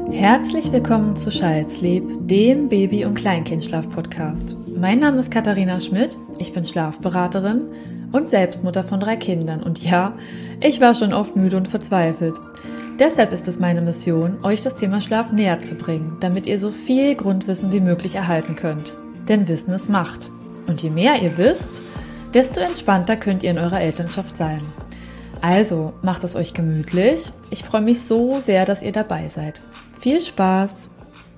Herzlich willkommen zu Child's Sleep, dem Baby- und Kleinkindschlaf-Podcast. Mein Name ist Katharina Schmidt, ich bin Schlafberaterin und Selbstmutter von 3 Kindern. Und ja, ich war schon oft müde und verzweifelt. Deshalb ist es meine Mission, euch das Thema Schlaf näher zu bringen, damit ihr so viel Grundwissen wie möglich erhalten könnt. Denn Wissen ist Macht. Und je mehr ihr wisst, desto entspannter könnt ihr in eurer Elternschaft sein. Also, macht es euch gemütlich. Ich freue mich so sehr, dass ihr dabei seid. Viel Spaß!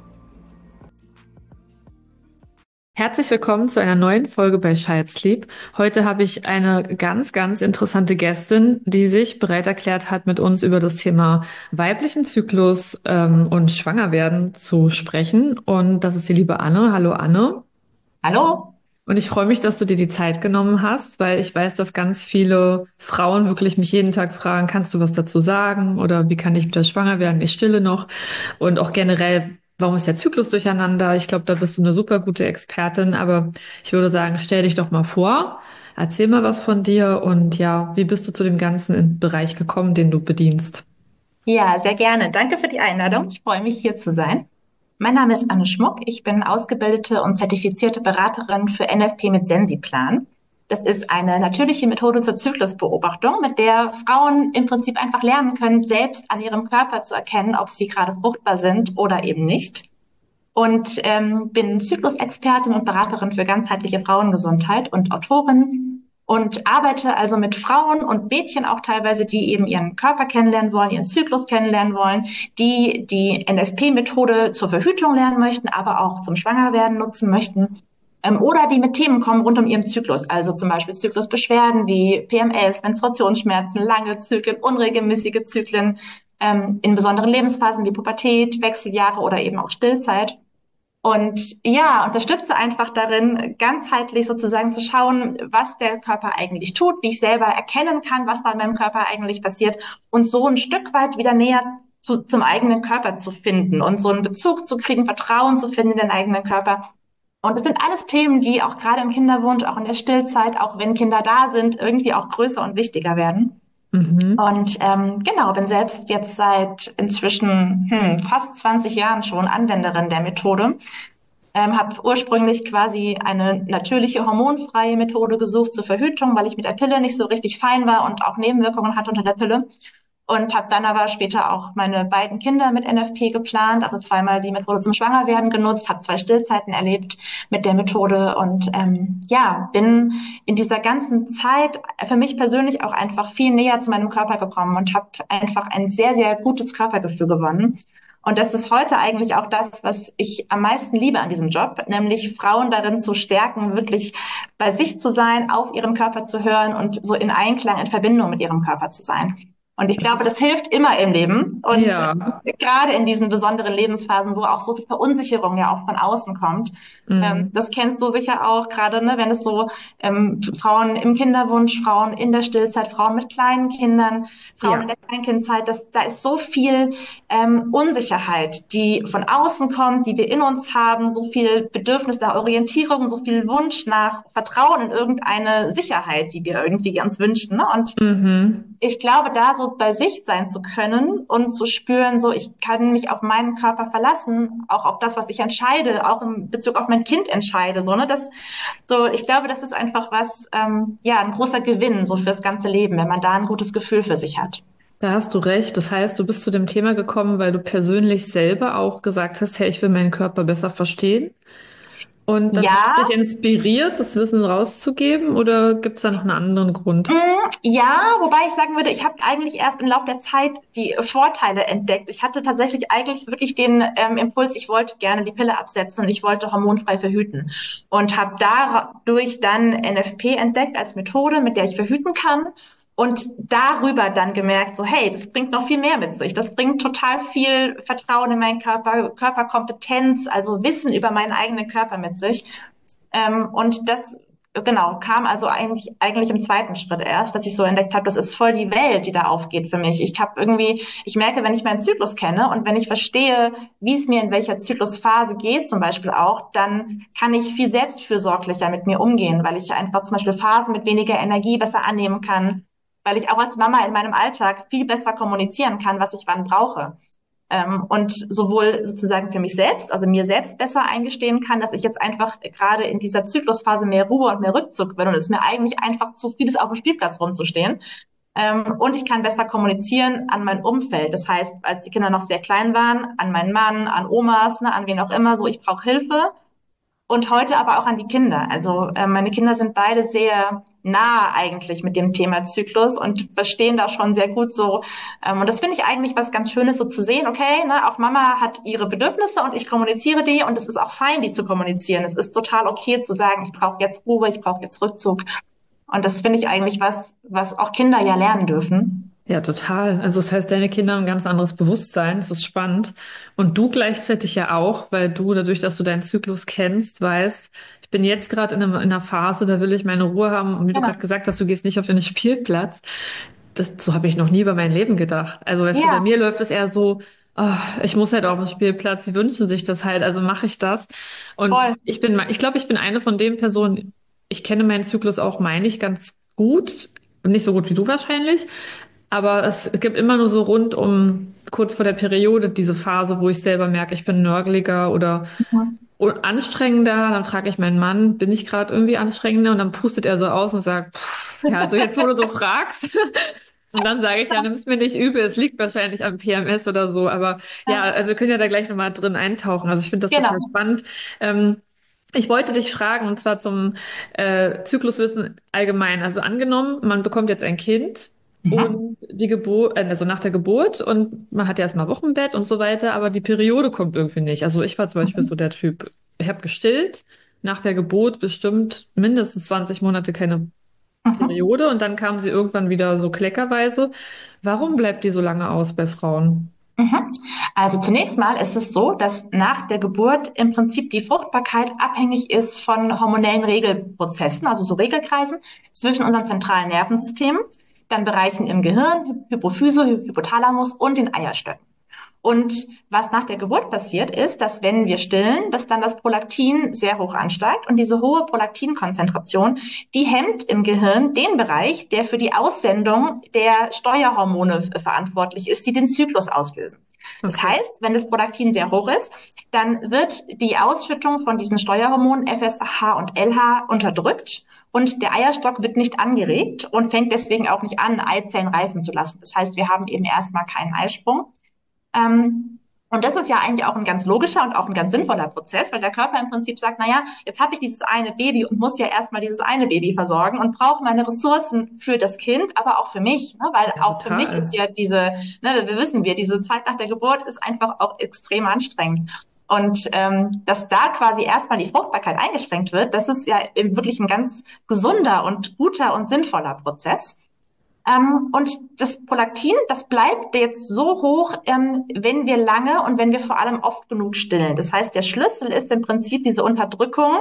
Herzlich willkommen zu einer neuen Folge bei Child's Sleep. Heute habe ich eine ganz, ganz interessante Gästin, die sich bereit erklärt hat, mit uns über das Thema weiblichen Zyklus und Schwangerwerden zu sprechen. Und das ist die liebe Anne. Hallo Anne. Hallo? Und ich freue mich, dass du dir die Zeit genommen hast, weil ich weiß, dass ganz viele Frauen wirklich mich jeden Tag fragen, kannst du was dazu sagen? Oder wie kann ich wieder schwanger werden? Ich stille noch. Und auch generell, warum ist der Zyklus durcheinander? Ich glaube, da bist du eine super gute Expertin. Aber ich würde sagen, stell dich doch mal vor. Erzähl mal was von dir und ja, wie bist du zu dem ganzen Bereich gekommen, den du bedienst? Ja, sehr gerne. Danke für die Einladung. Ich freue mich, hier zu sein. Mein Name ist Anne Schmuck. Ich bin ausgebildete und zertifizierte Beraterin für NFP mit Sensiplan. Das ist eine natürliche Methode zur Zyklusbeobachtung, mit der Frauen im Prinzip einfach lernen können, selbst an ihrem Körper zu erkennen, ob sie gerade fruchtbar sind oder eben nicht. Und bin Zyklusexpertin und Beraterin für ganzheitliche Frauengesundheit und Autorin und arbeite also mit Frauen und Mädchen auch teilweise, die eben ihren Körper kennenlernen wollen, ihren Zyklus kennenlernen wollen, die die NFP-Methode zur Verhütung lernen möchten, aber auch zum Schwangerwerden nutzen möchten. Oder die mit Themen kommen rund um ihren Zyklus, also zum Beispiel Zyklusbeschwerden wie PMS, Menstruationsschmerzen, lange Zyklen, unregelmäßige Zyklen, in besonderen Lebensphasen wie Pubertät, Wechseljahre oder eben auch Stillzeit. Und ja, unterstütze einfach darin, ganzheitlich sozusagen zu schauen, was der Körper eigentlich tut, wie ich selber erkennen kann, was da in meinem Körper eigentlich passiert und so ein Stück weit wieder näher zum eigenen Körper zu finden und so einen Bezug zu kriegen, Vertrauen zu finden in den eigenen Körper. Und das sind alles Themen, die auch gerade im Kinderwunsch, auch in der Stillzeit, auch wenn Kinder da sind, irgendwie auch größer und wichtiger werden. Mhm. Und genau, bin selbst jetzt seit inzwischen fast 20 Jahren schon Anwenderin der Methode. Habe ursprünglich quasi eine natürliche hormonfreie Methode gesucht zur Verhütung, weil ich mit der Pille nicht so richtig fein war und auch Nebenwirkungen hatte unter der Pille. Und habe dann aber später auch meine beiden Kinder mit NFP geplant, also zweimal die Methode zum Schwangerwerden genutzt, habe 2 Stillzeiten erlebt mit der Methode und ja, bin in dieser ganzen Zeit für mich persönlich auch einfach viel näher zu meinem Körper gekommen und habe einfach ein sehr, sehr gutes Körpergefühl gewonnen. Und das ist heute eigentlich auch das, was ich am meisten liebe an diesem Job, nämlich Frauen darin zu stärken, wirklich bei sich zu sein, auf ihren Körper zu hören und so in Einklang, in Verbindung mit ihrem Körper zu sein. Und ich Das glaube, ist, das hilft immer im Leben. Und ja. gerade in diesen besonderen Lebensphasen, wo auch so viel Verunsicherung ja auch von außen kommt. Mhm. Das kennst du sicher auch, gerade ne, wenn es so Frauen im Kinderwunsch, Frauen in der Stillzeit, Frauen mit kleinen Kindern, Frauen in Ja. der Kleinkindzeit, da ist so viel Unsicherheit, die von außen kommt, die wir in uns haben, so viel Bedürfnis nach Orientierung, so viel Wunsch nach Vertrauen in irgendeine Sicherheit, die wir irgendwie ganz wünschen. Ne? Und Mhm. ich glaube, da so bei sich sein zu können und zu spüren, so ich kann mich auf meinen Körper verlassen, auch auf das, was ich entscheide, auch in Bezug auf mein Kind entscheide, so ne, das so, ich glaube, das ist einfach was, ja, ein großer Gewinn so fürs ganze Leben, wenn man da ein gutes Gefühl für sich hat. Da hast du recht. Das heißt, du bist zu dem Thema gekommen, weil du persönlich selber auch gesagt hast, hey, ich will meinen Körper besser verstehen. Und das hat Ja, dich inspiriert, das Wissen rauszugeben, oder gibt es da noch einen anderen Grund? ja, wobei ich sagen würde, ich habe eigentlich erst im Laufe der Zeit die Vorteile entdeckt. Ich hatte tatsächlich eigentlich wirklich den Impuls, ich wollte gerne die Pille absetzen und ich wollte hormonfrei verhüten und habe dadurch dann NFP entdeckt als Methode, mit der ich verhüten kann und darüber dann gemerkt, so hey, das bringt noch viel mehr mit sich. Das bringt total viel Vertrauen in meinen Körper, Körperkompetenz, also Wissen über meinen eigenen Körper mit sich. Und das genau kam also eigentlich im zweiten Schritt erst, dass ich so entdeckt habe, das ist voll die Welt, die da aufgeht für mich. Ich merke, wenn ich meinen Zyklus kenne und wenn ich verstehe, wie es mir in welcher Zyklusphase geht, zum Beispiel auch, dann kann ich viel selbstfürsorglicher mit mir umgehen, weil ich einfach zum Beispiel Phasen mit weniger Energie besser annehmen kann, weil ich auch als Mama in meinem Alltag viel besser kommunizieren kann, was ich wann brauche. Und sowohl sozusagen für mich selbst, also mir selbst besser eingestehen kann, dass ich jetzt einfach gerade in dieser Zyklusphase mehr Ruhe und mehr Rückzug will und es ist mir eigentlich einfach zu vieles auf dem Spielplatz rumzustehen. Und ich kann besser kommunizieren an mein Umfeld. Das heißt, als die Kinder noch sehr klein waren, an meinen Mann, an Omas, ne, an wen auch immer, so ich brauche Hilfe. Und heute aber auch an die Kinder. Also meine Kinder sind beide sehr nah eigentlich mit dem Thema Zyklus und verstehen da schon sehr gut so. Und das finde ich eigentlich was ganz Schönes, so zu sehen, okay, ne, auch Mama hat ihre Bedürfnisse und ich kommuniziere die und es ist auch fein, die zu kommunizieren. Es ist total okay zu sagen, ich brauche jetzt Ruhe, ich brauche jetzt Rückzug. Und das finde ich eigentlich was auch Kinder ja lernen dürfen. Ja, total. Also das heißt, deine Kinder haben ein ganz anderes Bewusstsein. Das ist spannend. Und du gleichzeitig ja auch, weil du dadurch, dass du deinen Zyklus kennst, weißt, ich bin jetzt gerade in einer Phase, da will ich meine Ruhe haben. Und wie du Genau. gerade gesagt hast, du gehst nicht auf den Spielplatz. So habe ich noch nie über mein Leben gedacht. Also weißt du, bei Ja, mir läuft es eher so, oh, ich muss halt auf den Spielplatz. Sie wünschen sich das halt, also mache ich das. Und voll. ich glaube, ich bin eine von den Personen, ich kenne meinen Zyklus auch, meine ich, ganz gut. Nicht so gut wie du wahrscheinlich. Aber es gibt immer nur so rund um kurz vor der Periode diese Phase, wo ich selber merke, ich bin nörgeliger Mhm. oder anstrengender. Dann frage ich meinen Mann, bin ich gerade irgendwie anstrengender? Und dann pustet er so aus und sagt, ja, also jetzt, wo du so fragst. Und dann sage ich, ja, nimm es mir nicht übel, es liegt wahrscheinlich am PMS oder so. Aber ja, Ja, also wir können ja da gleich nochmal drin eintauchen. Also ich finde das total genau. spannend. Ähm, Ich wollte dich fragen, und zwar zum Zykluswissen allgemein. Also angenommen, man bekommt jetzt ein Kind Mhm. und die Geburt, also nach der Geburt und man hat ja erstmal Wochenbett und so weiter, aber die Periode kommt irgendwie nicht. Also ich war zum Beispiel so Mhm. der Typ, ich habe gestillt, nach der Geburt bestimmt mindestens 20 Monate keine Mhm. Periode und dann kam sie irgendwann wieder so kleckerweise. Warum bleibt die so lange aus bei Frauen? Mhm. Also zunächst mal ist es so, dass nach der Geburt im Prinzip die Fruchtbarkeit abhängig ist von hormonellen Regelprozessen, also so Regelkreisen zwischen unserem zentralen Nervensystem, dann Bereichen im Gehirn, Hypophyse, Hypothalamus und den Eierstöcken. Und was nach der Geburt passiert, ist, dass wenn wir stillen, dass dann das Prolaktin sehr hoch ansteigt und diese hohe Prolaktinkonzentration, die hemmt im Gehirn den Bereich, der für die Aussendung der Steuerhormone verantwortlich ist, die den Zyklus auslösen. Das Okay. heißt, wenn das Prolaktin sehr hoch ist, dann wird die Ausschüttung von diesen Steuerhormonen FSH und LH unterdrückt und der Eierstock wird nicht angeregt und fängt deswegen auch nicht an, Eizellen reifen zu lassen. Das heißt, wir haben eben erstmal keinen Eisprung. Und das ist ja eigentlich auch ein ganz logischer und auch ein ganz sinnvoller Prozess, weil der Körper im Prinzip sagt, na ja, jetzt habe ich dieses eine Baby und muss ja erstmal dieses eine Baby versorgen und brauche meine Ressourcen für das Kind, aber auch für mich, ne? Weil Ja, auch für mich ist total. ja diese Zeit nach der Geburt ist einfach auch extrem anstrengend. Und dass da quasi erstmal die Fruchtbarkeit eingeschränkt wird, das ist ja wirklich ein ganz gesunder und guter und sinnvoller Prozess. Und das Prolaktin, das bleibt jetzt so hoch, wenn wir lange und wenn wir vor allem oft genug stillen. Das heißt, der Schlüssel ist im Prinzip diese Unterdrückung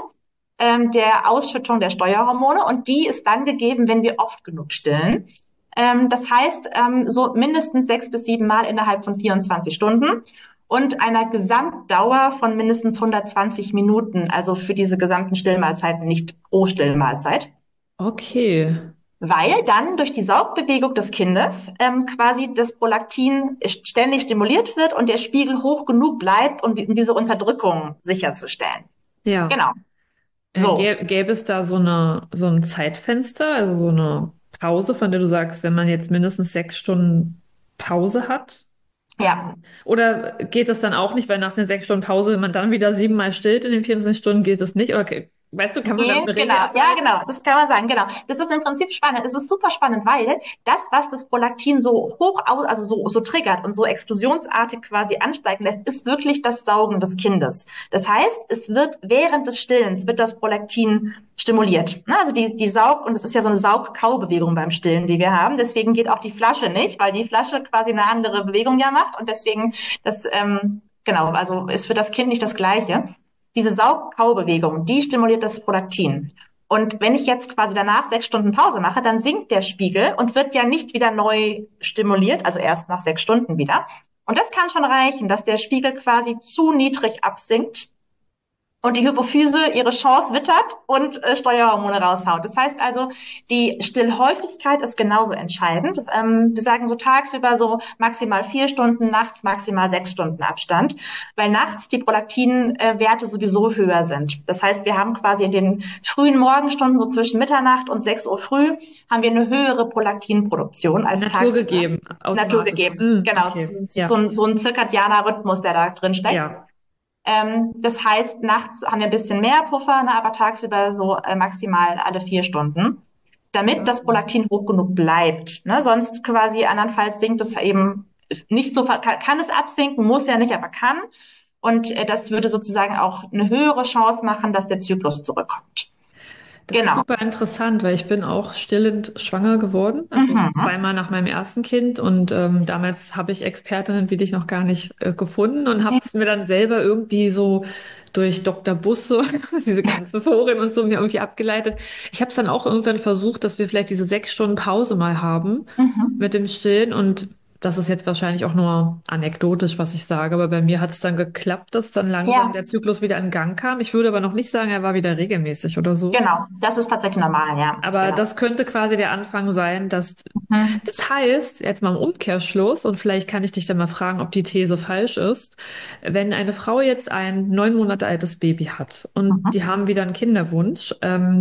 der Ausschüttung der Steuerhormone und die ist dann gegeben, wenn wir oft genug stillen. Das heißt, so mindestens 6 bis 7 Mal innerhalb von 24 Stunden und einer Gesamtdauer von mindestens 120 Minuten, also für diese gesamten Stillmahlzeiten, nicht pro Stillmahlzeit, Okay. weil dann durch die Saugbewegung des Kindes quasi das Prolaktin ständig stimuliert wird und der Spiegel hoch genug bleibt, um diese Unterdrückung sicherzustellen. Ja. Genau. So, Gäbe es da so ein Zeitfenster, also so eine Pause, von der du sagst, wenn man jetzt mindestens 6 Stunden Pause hat? ja. Oder geht das dann auch nicht, weil nach den 6 Stunden Pause, wenn man dann wieder 7-mal stillt in den 24 Stunden, geht das nicht? Oder weißt du, kann man da Nee, eine Regel genau, ja, ableiten? genau, das kann man sagen, genau. Das ist im Prinzip spannend. Es ist super spannend, weil das, was das Prolaktin so hoch aus, also so triggert und so explosionsartig quasi ansteigen lässt, ist wirklich das Saugen des Kindes. Das heißt, es wird während des Stillens wird das Prolaktin stimuliert. Also die Saug, und es ist ja so eine Saug-Kau-Bewegung beim Stillen, die wir haben. Deswegen geht auch die Flasche nicht, weil die Flasche quasi eine andere Bewegung ja macht und deswegen genau, also ist für das Kind nicht das Gleiche. Diese Saug-Kau-Bewegung, die stimuliert das Prolaktin. Und wenn ich jetzt quasi danach 6 Stunden Pause mache, dann sinkt der Spiegel und wird ja nicht wieder neu stimuliert, also erst nach 6 Stunden wieder. Und das kann schon reichen, dass der Spiegel quasi zu niedrig absinkt und die Hypophyse ihre Chance wittert und Steuerhormone raushaut. Das heißt also, die Stillhäufigkeit ist genauso entscheidend. Wir sagen so tagsüber so maximal 4 Stunden, nachts maximal 6 Stunden Abstand, weil nachts die Prolaktinwerte sowieso höher sind. Das heißt, wir haben quasi in den frühen Morgenstunden, so zwischen Mitternacht und 6 Uhr früh, haben wir eine höhere Prolaktinproduktion als tagsüber. Naturgegeben, automatisch. Naturgegeben, genau. Okay, So ja, so ein zirkadianer Rhythmus, der da drin steckt. ja. Das heißt, nachts haben wir ein bisschen mehr Puffer, ne, aber tagsüber so maximal alle 4 Stunden, damit das Prolaktin hoch genug bleibt. Ne? Sonst quasi andernfalls sinkt es eben ist nicht so, kann es absinken, muss ja nicht, aber kann. Und das würde sozusagen auch eine höhere Chance machen, dass der Zyklus zurückkommt. Das ist Genau. super interessant, weil ich bin auch stillend schwanger geworden, also Mhm. zweimal nach meinem ersten Kind und damals habe ich Expertinnen wie dich noch gar nicht gefunden und habe es mir dann selber irgendwie so durch Dr. Busse, diese ganzen Foren und so mir irgendwie abgeleitet. Ich habe es dann auch irgendwann versucht, dass wir vielleicht diese 6 Stunden Pause mal haben Mhm. mit dem Stillen und das ist jetzt wahrscheinlich auch nur anekdotisch, was ich sage, aber bei mir hat es dann geklappt, dass dann langsam Ja, der Zyklus wieder in Gang kam. Ich würde aber noch nicht sagen, er war wieder regelmäßig oder so. genau. Das ist tatsächlich normal, ja. Aber Genau. das könnte quasi der Anfang sein, dass Mhm. das heißt, jetzt mal im Umkehrschluss, und vielleicht kann ich dich dann mal fragen, ob die These falsch ist, wenn eine Frau jetzt ein 9 Monate altes Baby hat und die Mhm. haben wieder einen Kinderwunsch,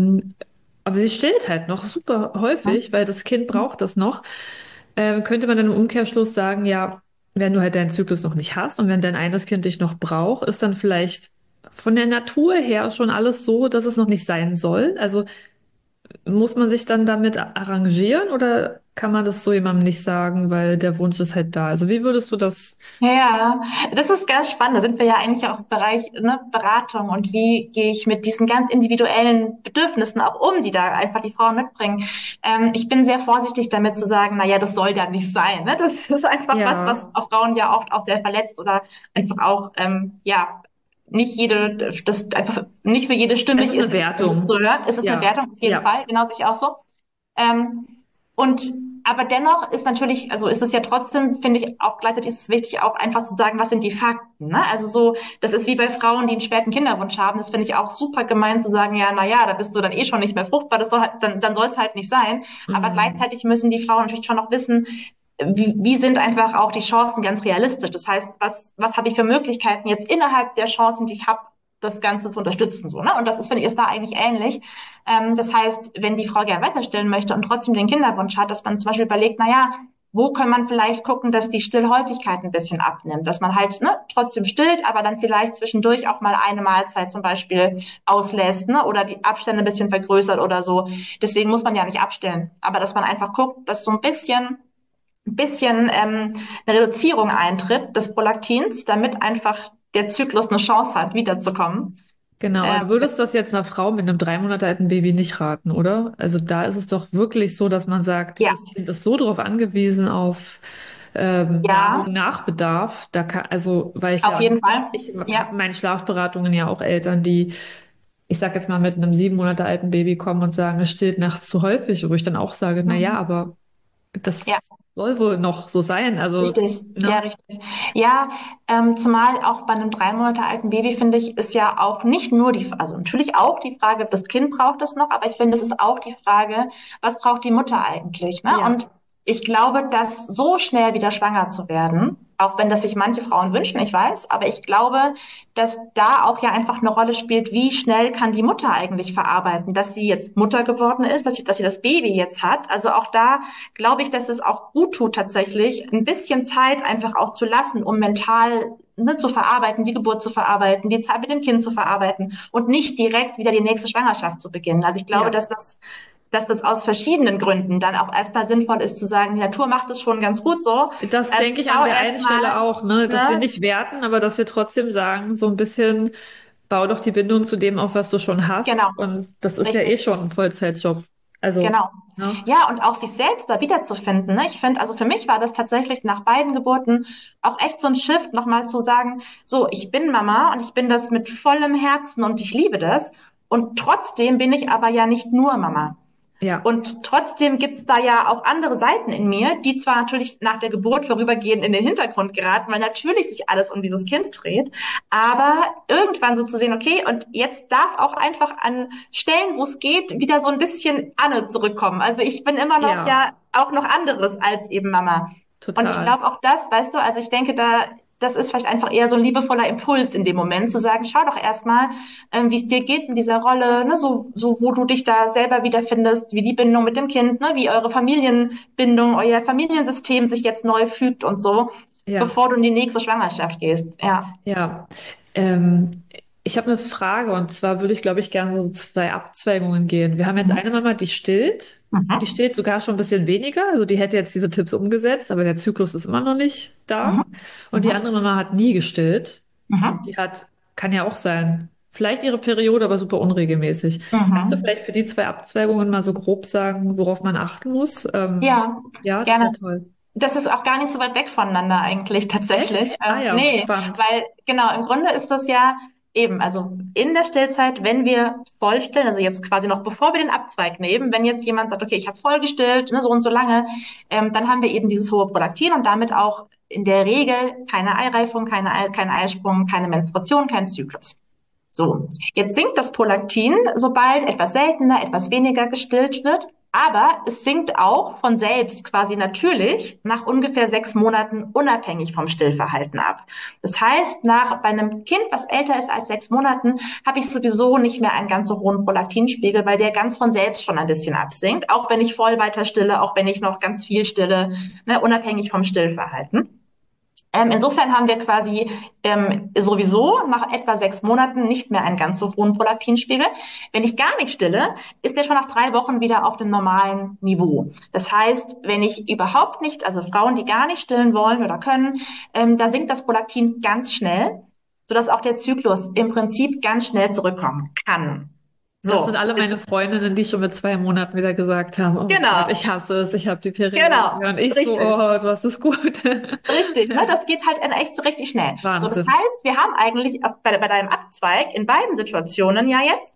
aber sie stillt halt noch super häufig, weil das Kind Mhm. braucht das noch, könnte man dann im Umkehrschluss sagen, ja, wenn du halt deinen Zyklus noch nicht hast und wenn dein eines Kind dich noch braucht, ist dann vielleicht von der Natur her schon alles so, dass es noch nicht sein soll. Also muss man sich dann damit arrangieren oder kann man das so jemandem nicht sagen, weil der Wunsch ist halt da? Also wie würdest du das? Ja, das ist ganz spannend. Da sind wir ja eigentlich auch im Bereich, ne, Beratung und wie gehe ich mit diesen ganz individuellen Bedürfnissen auch um, die da einfach die Frauen mitbringen. Ich bin sehr vorsichtig damit zu sagen, na ja, das soll ja nicht sein. Ne? Das ist einfach was, was Ja, auch Frauen ja oft auch sehr verletzt oder einfach auch, ja, nicht jede, das einfach nicht für jede es stimmig ist eine ist, das zu Wertung. hören. Es ist eine Ja, Wertung auf jeden ja, Fall, genau sich auch so. Ähm, und aber dennoch ist natürlich, also ist es ja trotzdem, finde ich, auch gleichzeitig ist es wichtig, auch einfach zu sagen, was sind die Fakten. Ne? Also so, das ist wie bei Frauen, die einen späten Kinderwunsch haben. Das finde ich auch super gemein zu sagen, ja, na ja, da bist du dann eh schon nicht mehr fruchtbar, das soll halt, dann soll es halt nicht sein. Aber mm, gleichzeitig müssen die Frauen natürlich schon noch wissen, wie sind einfach auch die Chancen ganz realistisch. Das heißt, was habe ich für Möglichkeiten jetzt innerhalb der Chancen, die ich habe, das Ganze zu unterstützen, so, ne? Und das ist, finde ich, ist da eigentlich ähnlich. Das heißt, wenn die Frau gerne weiterstellen möchte und trotzdem den Kinderwunsch hat, dass man zum Beispiel überlegt, na ja, wo kann man vielleicht gucken, dass die Stillhäufigkeit ein bisschen abnimmt, dass man halt ne, trotzdem stillt, aber dann vielleicht zwischendurch auch mal eine Mahlzeit zum Beispiel auslässt ne, oder die Abstände ein bisschen vergrößert oder so. Deswegen muss man ja nicht abstillen, aber dass man einfach guckt, dass so ein bisschen eine Reduzierung eintritt des Prolaktins, damit einfach der Zyklus eine Chance hat, wiederzukommen. genau. Aber Ähm, du würdest das jetzt einer Frau mit einem 3 Monate alten Baby nicht raten, oder? Also da ist es doch wirklich so, dass man sagt, ja, das Kind ist so darauf angewiesen auf ja, Nahrung nach Bedarf. Da kann, also, weil ich auf ja, jeden Fall. ich habe Ja. in meinen Schlafberatungen ja auch Eltern, die ich sag jetzt mal, mit einem 7 Monate alten Baby kommen und sagen, es stillt nachts zu häufig, wo ich dann auch sage, na ja, Mhm. aber Ja. das soll wohl noch so sein. Also, Richtig, ja, ne? richtig. Ja, zumal auch bei einem 3 Monate alten Baby, finde ich, ist ja auch nicht nur die, also natürlich auch die Frage, das Kind braucht es noch, aber ich finde, es ist auch die Frage, was braucht die Mutter eigentlich, ne? Ja, Und ich glaube, dass so schnell wieder schwanger zu werden, auch wenn das sich manche Frauen wünschen, ich weiß, aber ich glaube, dass da auch ja einfach eine Rolle spielt, wie schnell kann die Mutter eigentlich verarbeiten, dass sie jetzt Mutter geworden ist, dass sie das Baby jetzt hat. Also auch da glaube ich, dass es auch gut tut, tatsächlich ein bisschen Zeit einfach auch zu lassen, um mental ne, zu verarbeiten, die Geburt zu verarbeiten, die Zeit mit dem Kind zu verarbeiten und nicht direkt wieder die nächste Schwangerschaft zu beginnen. Also ich glaube, ja. dass das aus verschiedenen Gründen dann auch erstmal sinnvoll ist zu sagen, die Natur macht es schon ganz gut so. Das denke ich an Schau der einen erstmal, Stelle auch, ne, dass wir ne? nicht werten, aber dass wir trotzdem sagen, so ein bisschen, bau doch die Bindung zu dem auf, was du schon hast. Genau, Und das ist ja richtig. eh schon ein Vollzeitjob. Also, Genau. ne? Ja, und auch sich selbst da wiederzufinden. Ne? Ich finde, also für mich war das tatsächlich nach beiden Geburten auch echt so ein Shift, nochmal zu sagen, so, ich bin Mama und ich bin das mit vollem Herzen und ich liebe das. Und trotzdem bin ich aber ja nicht nur Mama. Ja, Und trotzdem gibt's da ja auch andere Seiten in mir, die zwar natürlich nach der Geburt vorübergehend in den Hintergrund geraten, weil natürlich sich alles um dieses Kind dreht, aber irgendwann so zu sehen, okay, und jetzt darf auch einfach an Stellen, wo es geht, wieder so ein bisschen Anne zurückkommen. Also ich bin immer noch ja, ja auch noch anderes als eben Mama. Und ich total. glaube auch das, weißt du, also ich denke das ist vielleicht einfach eher so ein liebevoller Impuls in dem Moment, zu sagen, schau doch erstmal, wie es dir geht in dieser Rolle, ne, so wo du dich da selber wiederfindest, wie die Bindung mit dem Kind, ne, wie eure Familienbindung, euer Familiensystem sich jetzt neu fügt und so, Ja. bevor du in die nächste Schwangerschaft gehst. Ja. Ja, ähm, ich habe eine Frage und zwar würde ich, glaube ich, gerne so zwei Abzweigungen gehen. Wir haben jetzt eine Mhm. Mama, die stillt. Die Mhm. stillt sogar schon ein bisschen weniger. Also die hätte jetzt diese Tipps umgesetzt, aber der Zyklus ist immer noch nicht Mhm. da. Und die andere Mhm. Mama hat nie gestillt. Und Mhm. die hat, kann ja auch sein, vielleicht ihre Periode, aber super unregelmäßig. Kannst du Mhm. vielleicht für die zwei Abzweigungen mal so grob sagen, worauf man achten muss? Ja, Ja, das wäre gerne. toll. Das ist auch gar nicht so weit weg voneinander eigentlich tatsächlich. Echt? Ah ja, Nee, spannend. weil genau, im Grunde ist das ja eben, also in der Stillzeit, wenn wir voll stillen, also jetzt quasi noch bevor wir den Abzweig nehmen, wenn jetzt jemand sagt, okay, ich habe voll gestillt, ne, so und so lange, dann haben wir eben dieses hohe Prolaktin und damit auch in der Regel keine Eireifung, kein Eisprung, keine Menstruation, kein Zyklus. So, jetzt sinkt das Prolaktin, sobald etwas seltener, etwas weniger gestillt wird. Aber es sinkt auch von selbst quasi natürlich nach ungefähr 6 Monaten unabhängig vom Stillverhalten ab. Das heißt, bei einem Kind, was älter ist als 6 Monaten, habe ich sowieso nicht mehr einen ganz so hohen Prolaktinspiegel, weil der ganz von selbst schon ein bisschen absinkt. Auch wenn ich voll weiter stille, auch wenn ich noch ganz viel stille, ne, unabhängig vom Stillverhalten. Insofern haben wir quasi sowieso nach etwa 6 Monaten nicht mehr einen ganz so hohen Prolaktinspiegel. Wenn ich gar nicht stille, ist der schon nach 3 Wochen wieder auf dem normalen Niveau. Das heißt, wenn ich überhaupt nicht, also Frauen, die gar nicht stillen wollen oder können, da sinkt das Prolaktin ganz schnell, sodass auch der Zyklus im Prinzip ganz schnell zurückkommen kann. Das sind So, alle meine jetzt, Freundinnen, die schon mit 2 Monaten wieder gesagt haben, oh Gott, genau, ich hasse es, ich habe die Periode. genau, Und ich so, richtig. oh, du hast es gut. Richtig, ne? Das geht halt in echt so richtig schnell. So, das Wahnsinn. heißt, wir haben eigentlich bei deinem Abzweig in beiden Situationen ja jetzt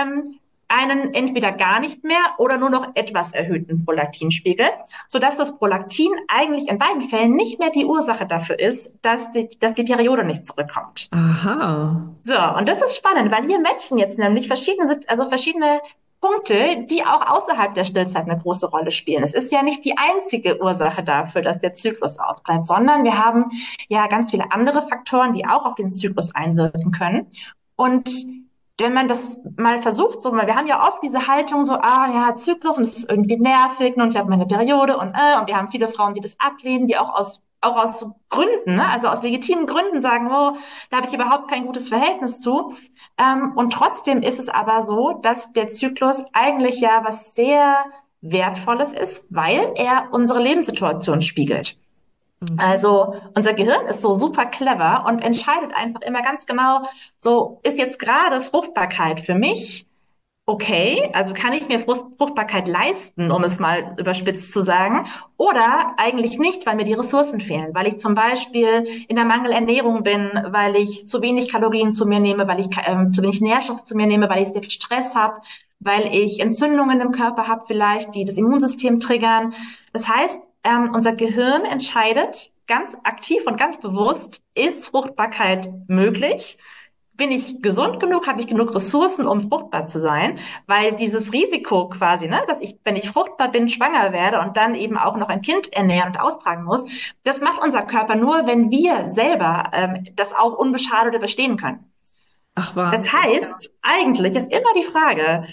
einen entweder gar nicht mehr oder nur noch etwas erhöhten Prolaktinspiegel, sodass das Prolaktin eigentlich in beiden Fällen nicht mehr die Ursache dafür ist, dass die Periode nicht zurückkommt. Aha. So, und das ist spannend, weil hier matchen jetzt nämlich verschiedene Punkte, die auch außerhalb der Stillzeit eine große Rolle spielen. Es ist ja nicht die einzige Ursache dafür, dass der Zyklus ausbleibt, sondern wir haben ja ganz viele andere Faktoren, die auch auf den Zyklus einwirken können. Und wenn man das mal versucht, so, weil wir haben ja oft diese Haltung so, ah ja, Zyklus und es ist irgendwie nervig und ich habe meine Periode und wir haben viele Frauen, die das ablehnen, die auch aus so Gründen, ne, also aus legitimen Gründen sagen, oh, da habe ich überhaupt kein gutes Verhältnis zu. Und trotzdem ist es aber so, dass der Zyklus eigentlich ja was sehr Wertvolles ist, weil er unsere Lebenssituation spiegelt. Mhm. Also unser Gehirn ist so super clever und entscheidet einfach immer ganz genau, so ist jetzt gerade Fruchtbarkeit für mich okay, also kann ich mir Fruchtbarkeit leisten, um es mal überspitzt zu sagen, oder eigentlich nicht, weil mir die Ressourcen fehlen, weil ich zum Beispiel in der Mangelernährung bin, weil ich zu wenig Kalorien zu mir nehme, weil ich zu wenig Nährstoff zu mir nehme, weil ich sehr viel Stress habe, weil ich Entzündungen im Körper habe vielleicht, die das Immunsystem triggern. Das heißt, unser Gehirn entscheidet ganz aktiv und ganz bewusst, ist Fruchtbarkeit möglich? Bin ich gesund genug? Habe ich genug Ressourcen, um fruchtbar zu sein? Weil dieses Risiko quasi, ne, dass ich, wenn ich fruchtbar bin, schwanger werde und dann eben auch noch ein Kind ernähren und austragen muss, das macht unser Körper nur, wenn wir selber das auch unbeschadet überstehen können. Ach, Das Wahnsinn. heißt, eigentlich ist immer die Frage,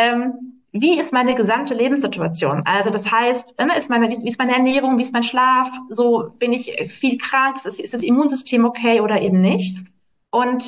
wie ist meine gesamte Lebenssituation? Also das heißt, wie ist meine Ernährung, wie ist mein Schlaf? So bin ich viel krank? Ist das Immunsystem okay oder eben nicht? Und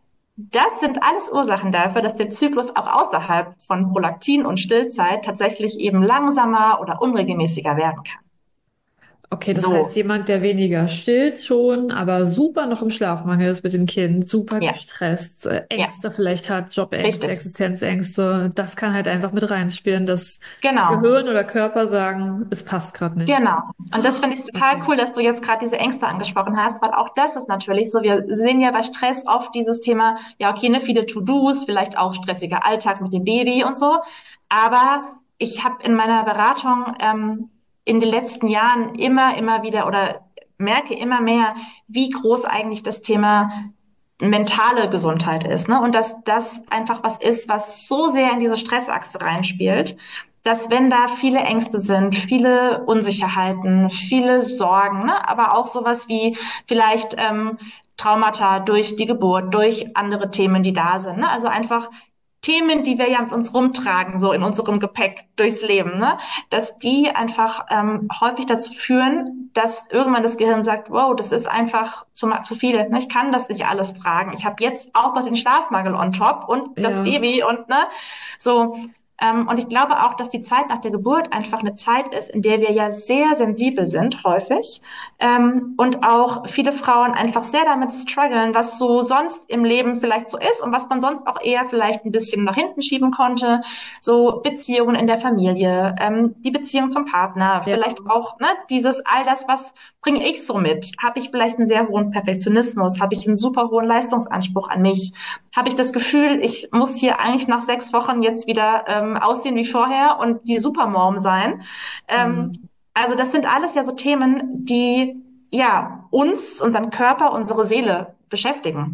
das sind alles Ursachen dafür, dass der Zyklus auch außerhalb von Prolaktin und Stillzeit tatsächlich eben langsamer oder unregelmäßiger werden kann. Okay, das heißt, So, jemand, der weniger stillt schon, aber super noch im Schlafmangel ist mit dem Kind, super ja, gestresst, ja, Ängste vielleicht hat, Jobängste, richtig. Existenzängste, das kann halt einfach mit reinspielen, dass Genau. Gehirn oder Körper sagen, es passt gerade nicht. Genau. Und das finde ich total Okay. cool, dass du jetzt gerade diese Ängste angesprochen hast, weil auch das ist natürlich so. Wir sehen ja bei Stress oft dieses Thema, ja, okay, ne, viele To-Dos, vielleicht auch stressiger Alltag mit dem Baby und so. Aber ich habe in meiner Beratung in den letzten Jahren immer wieder oder merke immer mehr, wie groß eigentlich das Thema mentale Gesundheit ist, ne? Und dass das einfach was ist, was so sehr in diese Stressachse reinspielt, dass wenn da viele Ängste sind, viele Unsicherheiten, viele Sorgen, ne? Aber auch sowas wie vielleicht Traumata durch die Geburt, durch andere Themen, die da sind, ne? Also einfach Themen, die wir ja mit uns rumtragen, so in unserem Gepäck durchs Leben, ne? Dass die einfach häufig dazu führen, dass irgendwann das Gehirn sagt, wow, das ist einfach zu viel, ne? Ich kann das nicht alles tragen. Ich habe jetzt auch noch den Schlafmangel on top und das Ja, Baby und ne, so. Und ich glaube auch, dass die Zeit nach der Geburt einfach eine Zeit ist, in der wir ja sehr sensibel sind, häufig. Und auch viele Frauen einfach sehr damit strugglen, was so sonst im Leben vielleicht so ist und was man sonst auch eher vielleicht ein bisschen nach hinten schieben konnte. So Beziehungen in der Familie, die Beziehung zum Partner, ja, vielleicht auch, ne, all das, was bringe ich so mit? Habe ich vielleicht einen sehr hohen Perfektionismus? Habe ich einen super hohen Leistungsanspruch an mich? Habe ich das Gefühl, ich muss hier eigentlich nach 6 Wochen jetzt wieder aussehen wie vorher und die Supermom sein? Ähm, hm, also das sind alles ja so Themen, die ja uns, unseren Körper, unsere Seele beschäftigen.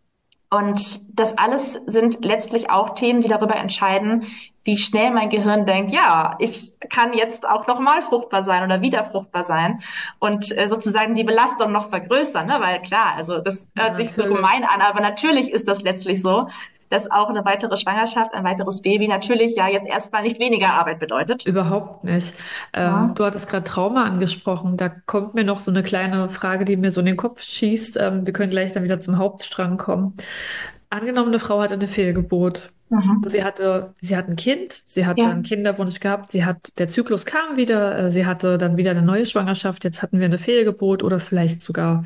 Und das alles sind letztlich auch Themen, die darüber entscheiden, wie schnell mein Gehirn denkt, ja, ich kann jetzt auch nochmal fruchtbar sein oder wieder fruchtbar sein und sozusagen die Belastung noch vergrößern, ne? Weil klar, also das ja, hört sich so natürlich. gemein an, aber natürlich ist das letztlich so, dass auch eine weitere Schwangerschaft, ein weiteres Baby natürlich ja jetzt erstmal nicht weniger Arbeit bedeutet. Überhaupt nicht. Ja. Du hattest gerade Trauma angesprochen. Da kommt mir noch so eine kleine Frage, die mir so in den Kopf schießt. Wir können gleich dann wieder zum Hauptstrang kommen. Angenommen, eine Frau hatte eine Fehlgeburt. Mhm. Sie hat ein Kind, sie hat Ja, dann Kinderwunsch gehabt, der Zyklus kam wieder, sie hatte dann wieder eine neue Schwangerschaft, jetzt hatten wir eine Fehlgeburt oder vielleicht sogar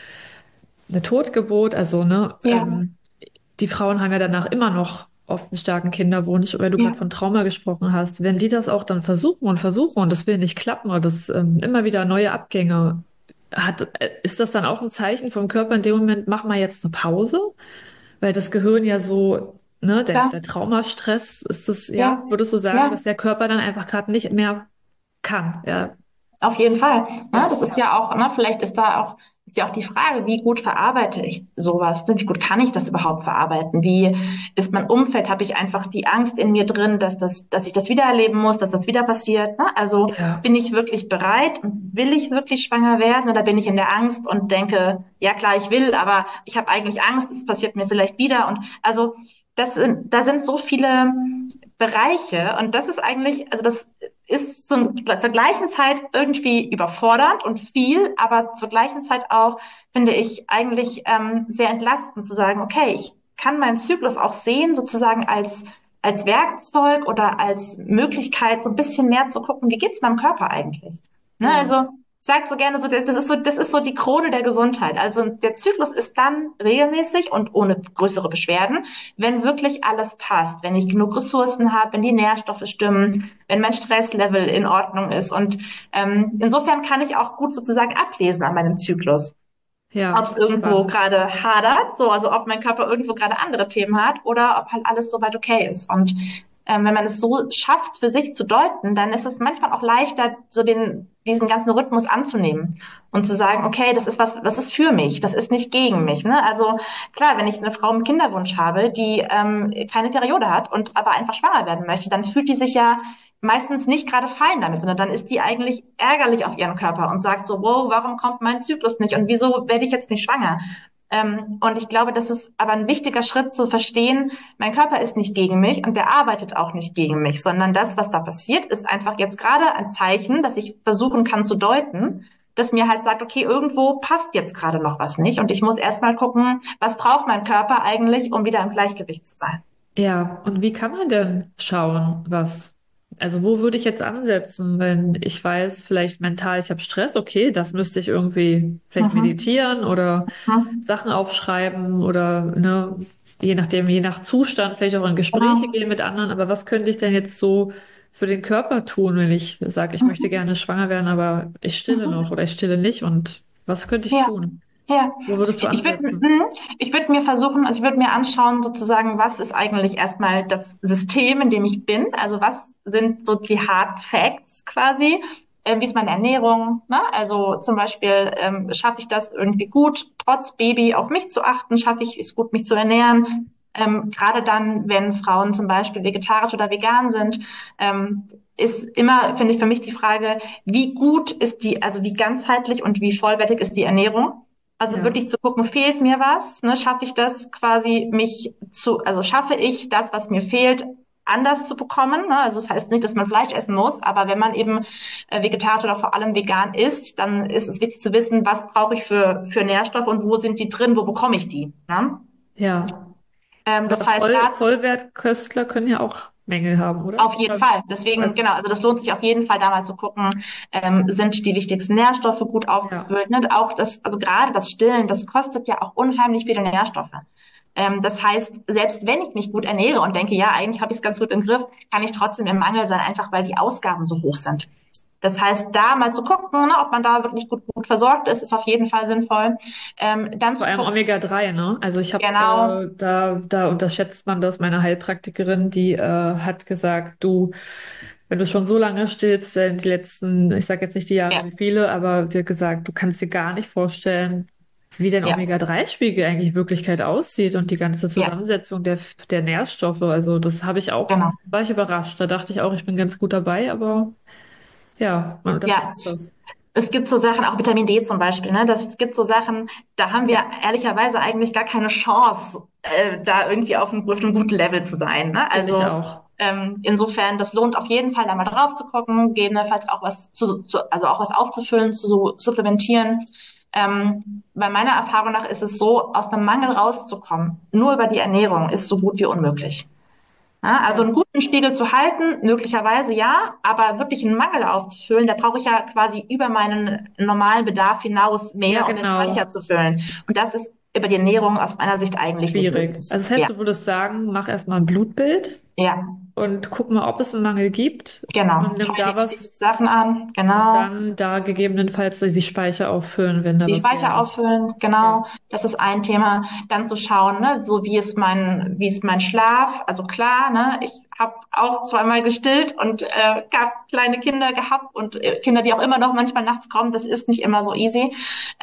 eine Totgeburt. Also, ne, ja, die Frauen haben ja danach immer noch oft einen starken Kinderwunsch, weil du gerade ja, von Trauma gesprochen hast. Wenn die das auch dann versuchen und das will nicht klappen oder das immer wieder neue Abgänge hat, ist das dann auch ein Zeichen vom Körper in dem Moment, mach mal jetzt eine Pause? Weil das Gehirn ja so, ne, klar, der Traumastress ist es, ja, ja, würdest du sagen, ja. dass der Körper dann einfach gerade nicht mehr kann, ja. Auf jeden Fall. Ne? Ja, Das ist ja auch, ne, vielleicht ist ja auch die Frage, wie gut verarbeite ich sowas? Ne? Wie gut kann ich das überhaupt verarbeiten? Wie ist mein Umfeld? Habe ich einfach die Angst in mir drin, dass ich das wieder erleben muss, dass das wieder passiert? Ne? Also ja, bin ich wirklich bereit und will ich wirklich schwanger werden oder bin ich in der Angst und denke, ja klar, ich will, aber ich habe eigentlich Angst, es passiert mir vielleicht wieder. Und also da sind so viele Bereiche und das ist eigentlich, also das ist zur gleichen Zeit irgendwie überfordernd und viel, aber zur gleichen Zeit auch, finde ich, eigentlich sehr entlastend zu sagen, okay, ich kann meinen Zyklus auch sehen, sozusagen als Werkzeug oder als Möglichkeit, so ein bisschen mehr zu gucken, wie geht's meinem Körper eigentlich? Ne, ja, also sagt so gerne so, das ist so die Krone der Gesundheit. Also der Zyklus ist dann regelmäßig und ohne größere Beschwerden, wenn wirklich alles passt, wenn ich genug Ressourcen habe, wenn die Nährstoffe stimmen, wenn mein Stresslevel in Ordnung ist. Und insofern kann ich auch gut sozusagen ablesen an meinem Zyklus, ob ja, es irgendwo spannend. gerade hadert, so, also ob mein Körper irgendwo gerade andere Themen hat oder ob halt alles soweit okay ist. Und wenn man es so schafft, für sich zu deuten, dann ist es manchmal auch leichter, so diesen ganzen Rhythmus anzunehmen und zu sagen, okay, das ist für mich, das ist nicht gegen mich. Ne? Also klar, wenn ich eine Frau mit Kinderwunsch habe, die keine Periode hat und aber einfach schwanger werden möchte, dann fühlt die sich ja meistens nicht gerade fein damit, sondern dann ist die eigentlich ärgerlich auf ihren Körper und sagt so, wow, warum kommt mein Zyklus nicht und wieso werde ich jetzt nicht schwanger? Und ich glaube, das ist aber ein wichtiger Schritt zu verstehen, mein Körper ist nicht gegen mich und der arbeitet auch nicht gegen mich, sondern das, was da passiert, ist einfach jetzt gerade ein Zeichen, das ich versuchen kann zu deuten, das mir halt sagt, okay, irgendwo passt jetzt gerade noch was nicht und ich muss erstmal gucken, was braucht mein Körper eigentlich, um wieder im Gleichgewicht zu sein. Ja, und wie kann man denn schauen, also wo würde ich jetzt ansetzen, wenn ich weiß, vielleicht mental, ich habe Stress, okay, das müsste ich irgendwie vielleicht Mhm. meditieren oder Mhm. Sachen aufschreiben oder, ne, je nachdem, je nach Zustand, vielleicht auch in Gespräche Genau. gehen mit anderen, aber was könnte ich denn jetzt so für den Körper tun, wenn ich sage, ich möchte Mhm. gerne schwanger werden, aber ich stille noch Mhm. oder ich stille nicht und was könnte ich Ja. tun? Ja, Wo würdest du ich würde ansetzen? ich würde mir versuchen, also ich würde mir anschauen, sozusagen, was ist eigentlich erstmal das System, in dem ich bin? Also was sind so die Hard Facts quasi? Wie ist meine Ernährung? Ne? Also zum Beispiel schaffe ich das irgendwie gut, trotz Baby auf mich zu achten? Schaffe ich es gut, mich zu ernähren? Gerade dann, wenn Frauen zum Beispiel vegetarisch oder vegan sind, ist immer, finde ich, für mich die Frage, wie gut ist die, also wie ganzheitlich und wie vollwertig ist die Ernährung? Also Ja. wirklich zu gucken, fehlt mir was? Ne? Schaffe ich das quasi also schaffe ich das, was mir fehlt, anders zu bekommen? Ne? Also das heißt nicht, dass man Fleisch essen muss, aber wenn man eben vegetarisch oder vor allem vegan isst, dann ist es wichtig zu wissen, was brauche ich für Nährstoffe und wo sind die drin, wo bekomme ich die? Ne? Ja. Aber Das heißt, da Vollwertköstler können ja auch Mängel haben, oder? auf jeden Fall. Deswegen, Also, genau, also das lohnt sich auf jeden Fall da mal zu gucken, sind die wichtigsten Nährstoffe gut ja. aufgefüllt. Ne? Auch das, also gerade das Stillen, das kostet ja auch unheimlich viele Nährstoffe. Das heißt, selbst wenn ich mich gut ernähre und denke, ja, eigentlich habe ich es ganz gut im Griff, kann ich trotzdem im Mangel sein, einfach weil die Ausgaben so hoch sind. Das heißt, da mal zu gucken, ne, ob man da wirklich gut versorgt ist, ist auf jeden Fall sinnvoll. Dann Vor zu allem gucken, Omega-3, ne? Also ich habe, genau, da unterschätzt man das. Meine Heilpraktikerin, die hat gesagt, du, wenn du schon so lange stillst, die letzten, ich sage jetzt nicht die Jahre, ja, wie viele, aber sie hat gesagt, du kannst dir gar nicht vorstellen, wie dein ja, Omega-3-Spiegel eigentlich in Wirklichkeit aussieht und die ganze ja, Zusammensetzung der Nährstoffe. Also das habe ich auch, genau. war ich überrascht. Da dachte ich auch, ich bin ganz gut dabei, aber ja, man Ja, unterschätzt das. es gibt so Sachen, auch Vitamin D zum Beispiel, ne? Das gibt so Sachen, da haben wir Ja, ehrlicherweise eigentlich gar keine Chance, da irgendwie auf einem guten Level zu sein. Ne? finde ich Also auch. insofern, das lohnt auf jeden Fall, da mal drauf zu gucken, gegebenenfalls auch also auch was aufzufüllen, zu supplementieren. Bei meiner Erfahrung nach ist es so, aus einem Mangel rauszukommen, nur über die Ernährung, ist so gut wie unmöglich. Ja, also einen Ja, guten Spiegel zu halten, möglicherweise ja, aber wirklich einen Mangel aufzufüllen, da brauche ich ja quasi über meinen normalen Bedarf hinaus ja, mehr, um den Speicher genau. zu füllen. Und das ist über die Ernährung aus meiner Sicht eigentlich nicht Schwierig. möglich. Also das Ja, heißt, du würdest sagen, mach erstmal ein Blutbild ja, und guck mal, ob es einen Mangel gibt genau. und nimm Schau die da was wichtigsten Sachen an, und genau. dann da gegebenenfalls die Speicher auffüllen, wenn da Die was Speicher leer ist. auffüllen, Ja, genau. Das ist ein Thema. Dann zu schauen, ne, so wie ist mein Schlaf? Also klar, ne, ich habe auch zweimal gestillt und hab kleine Kinder gehabt und Kinder, die auch immer noch manchmal nachts kommen. Das ist nicht immer so easy.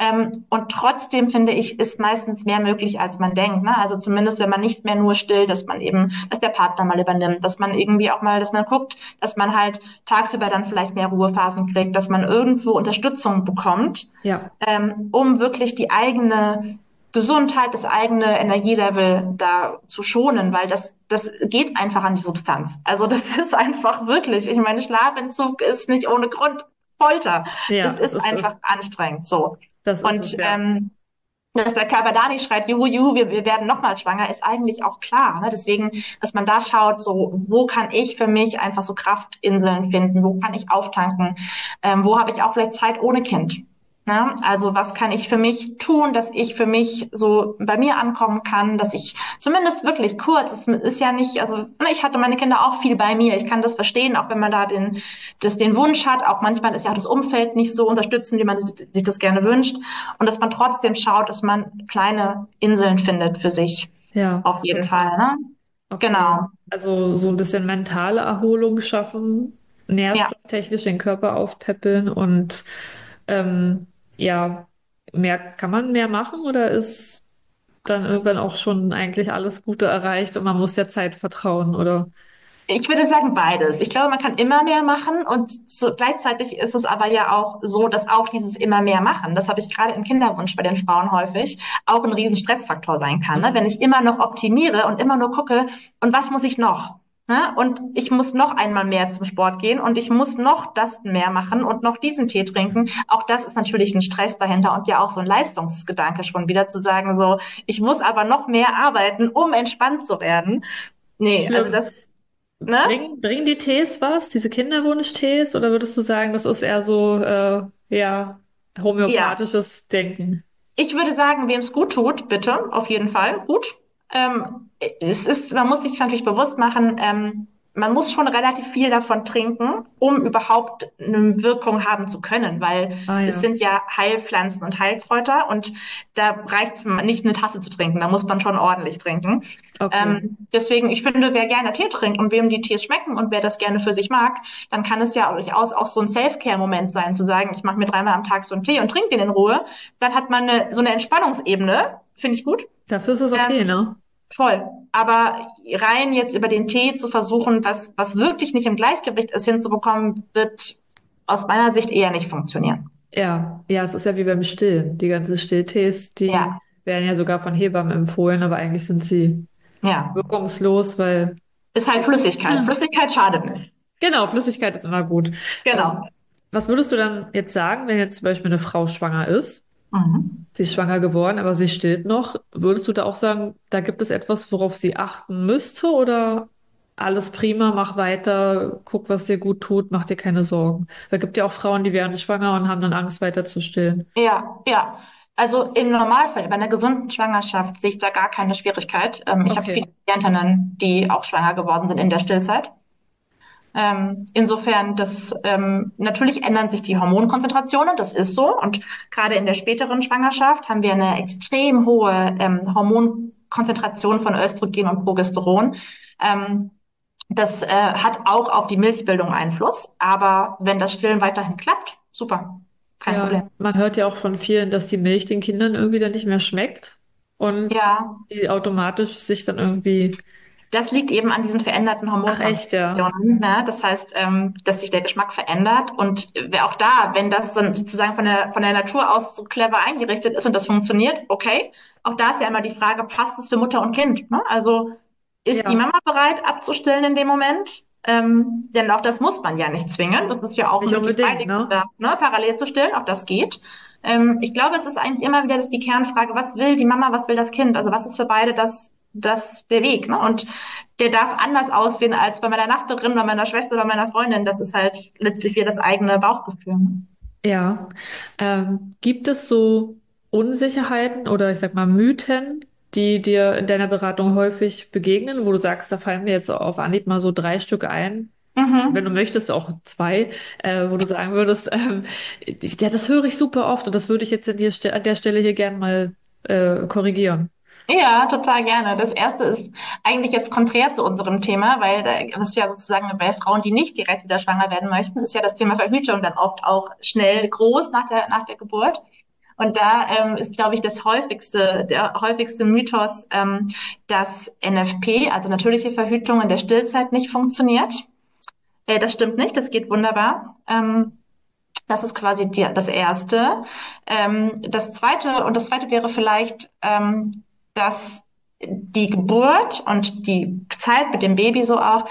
Und trotzdem finde ich, ist meistens mehr möglich, als man denkt. Ne? Also zumindest, wenn man nicht mehr nur stillt, dass der Partner mal übernimmt, dass man irgendwie auch mal, dass man guckt, dass man halt tagsüber dann vielleicht mehr Ruhephasen kriegt, dass man irgendwo Unterstützung bekommt, ja, um wirklich die eigene Gesundheit, das eigene Energielevel da zu schonen, weil das geht einfach an die Substanz. Also das ist einfach wirklich, ich meine, Schlafentzug ist nicht ohne Grund Folter. Das ja, ist einfach anstrengend so. das ist es, Und ja. dass der Körper da nicht schreit, juhu, juhu, wir werden nochmal schwanger, ist eigentlich auch klar. Ne? Deswegen, dass man da schaut, so, wo kann ich für mich einfach so Kraftinseln finden, wo kann ich auftanken, wo habe ich auch vielleicht Zeit ohne Kind. Ne? Also was kann ich für mich tun, dass ich für mich so bei mir ankommen kann, dass ich zumindest wirklich kurz, es ist ja nicht, also ne, ich hatte meine Kinder auch viel bei mir, ich kann das verstehen, auch wenn man da den Wunsch hat, auch manchmal ist ja auch das Umfeld nicht so unterstützend, wie man sich das gerne wünscht. Und dass man trotzdem schaut, dass man kleine Inseln findet für sich. Ja, Auf jeden total. Fall, ne? Okay. Genau. Also so ein bisschen mentale Erholung schaffen, Ja. nährstofftechnisch den Körper aufpäppeln und ähm, ja, kann man mehr machen oder ist dann irgendwann auch schon eigentlich alles Gute erreicht und man muss der Zeit vertrauen, oder? Ich würde sagen beides. Ich glaube, man kann immer mehr machen und gleichzeitig ist es aber ja auch so, dass auch dieses immer mehr machen, das habe ich gerade im Kinderwunsch bei den Frauen häufig, auch ein riesen Stressfaktor sein kann. Ne? Wenn Mhm. ich immer noch optimiere und immer nur gucke, und was muss ich noch? Ne? Und ich muss noch einmal mehr zum Sport gehen und ich muss noch das mehr machen und noch diesen Tee trinken. Auch das ist natürlich ein Stress dahinter und ja auch so ein Leistungsgedanke schon wieder zu sagen, so, ich muss aber noch mehr arbeiten, um entspannt zu werden. Nee, also Schlimm. das, ne? Bringen die Tees was, diese Kinderwunsch-Tees, oder würdest du sagen, das ist eher so, ja, Ja, homöopathisches Denken? ich würde sagen, wem es gut tut, bitte, auf jeden Fall, gut. Man muss sich natürlich bewusst machen, man muss schon relativ viel davon trinken, um überhaupt eine Wirkung haben zu können, weil Ah es ja, sind ja Heilpflanzen und Heilkräuter und da reicht es nicht, eine Tasse zu trinken, da muss man schon ordentlich trinken. okay. Deswegen, ich finde, wer gerne Tee trinkt und wem die Tees schmecken und wer das gerne für sich mag, dann kann es ja durchaus auch so ein Self-Care-Moment sein, zu sagen, ich mache mir 3-mal am Tag so einen Tee und trinke den in Ruhe. Dann hat man so eine Entspannungsebene, finde ich gut. Dafür ist es okay, Ähm, ne? Voll. Aber rein jetzt über den Tee zu versuchen, was wirklich nicht im Gleichgewicht ist, hinzubekommen, wird aus meiner Sicht eher nicht funktionieren. Ja, ja, es ist ja wie beim Stillen. Die ganzen Stilltees, die Ja, werden ja sogar von Hebammen empfohlen, aber eigentlich sind sie ja. wirkungslos, weil, Ist halt Flüssigkeit. ja. Flüssigkeit schadet nicht. Genau, Flüssigkeit ist immer gut. Genau. Was würdest du dann jetzt sagen, wenn jetzt zum Beispiel eine Frau schwanger ist? Mhm. Sie ist schwanger geworden, aber sie stillt noch. Würdest du da auch sagen, da gibt es etwas, worauf sie achten müsste oder alles prima, mach weiter, guck, was dir gut tut, mach dir keine Sorgen? Weil es gibt ja auch Frauen, die werden schwanger und haben dann Angst, weiter zu stillen. Ja, ja. Also im Normalfall, bei einer gesunden Schwangerschaft sehe ich da gar keine Schwierigkeit. Ich habe Okay. viele Klientinnen, die auch schwanger geworden sind in der Stillzeit. Insofern, natürlich ändern sich die Hormonkonzentrationen, das ist so. Und gerade in der späteren Schwangerschaft haben wir eine extrem hohe Hormonkonzentration von Östrogen und Progesteron. Ähm, das hat auch auf die Milchbildung Einfluss. Aber wenn das Stillen weiterhin klappt, super, kein Ja, Problem. man hört ja auch von vielen, dass die Milch den Kindern irgendwie dann nicht mehr schmeckt und Ja, die automatisch sich dann irgendwie, das liegt eben an diesen veränderten ach echt, ja. Hormonkonzentrationen. Ne? Das heißt, dass sich der Geschmack verändert. Und auch da, wenn das dann sozusagen von der Natur aus so clever eingerichtet ist und das funktioniert, okay. Auch da ist ja immer die Frage, passt es für Mutter und Kind? Ne? Also ist die Ja, Mama bereit, abzustillen in dem Moment? Denn auch das muss man ja nicht zwingen. Das ist ja auch nicht möglich, unbedingt, beide ne? Kinder parallel zu stillen. Auch das geht. Ich glaube, es ist eigentlich immer wieder die Kernfrage, was will die Mama, was will das Kind? Also was ist für beide der Weg, ne? Und der darf anders aussehen als bei meiner Nachbarin, bei meiner Schwester, bei meiner Freundin. Das ist halt letztlich wieder das eigene Bauchgefühl. Ne? Ja. Gibt es so Unsicherheiten oder ich sag mal Mythen, die dir in deiner Beratung häufig begegnen, wo du sagst, da fallen mir jetzt auf Anhieb mal so 3 Stück ein? Wenn du Mhm. möchtest, auch 2, wo du sagen würdest, ja, das höre ich super oft und das würde ich jetzt an der Stelle hier gern mal korrigieren. Ja, total gerne. Das erste ist eigentlich jetzt konträr zu unserem Thema, weil das ist ja sozusagen bei Frauen, die nicht direkt wieder schwanger werden möchten, ist ja das Thema Verhütung dann oft auch schnell groß nach der Geburt. Und da ist, glaube ich, der häufigste Mythos, dass NFP, also natürliche Verhütung in der Stillzeit nicht funktioniert. Das stimmt nicht, das geht wunderbar. Das ist quasi das Erste. Das Zweite wäre vielleicht, dass die Geburt und die Zeit mit dem Baby so auch,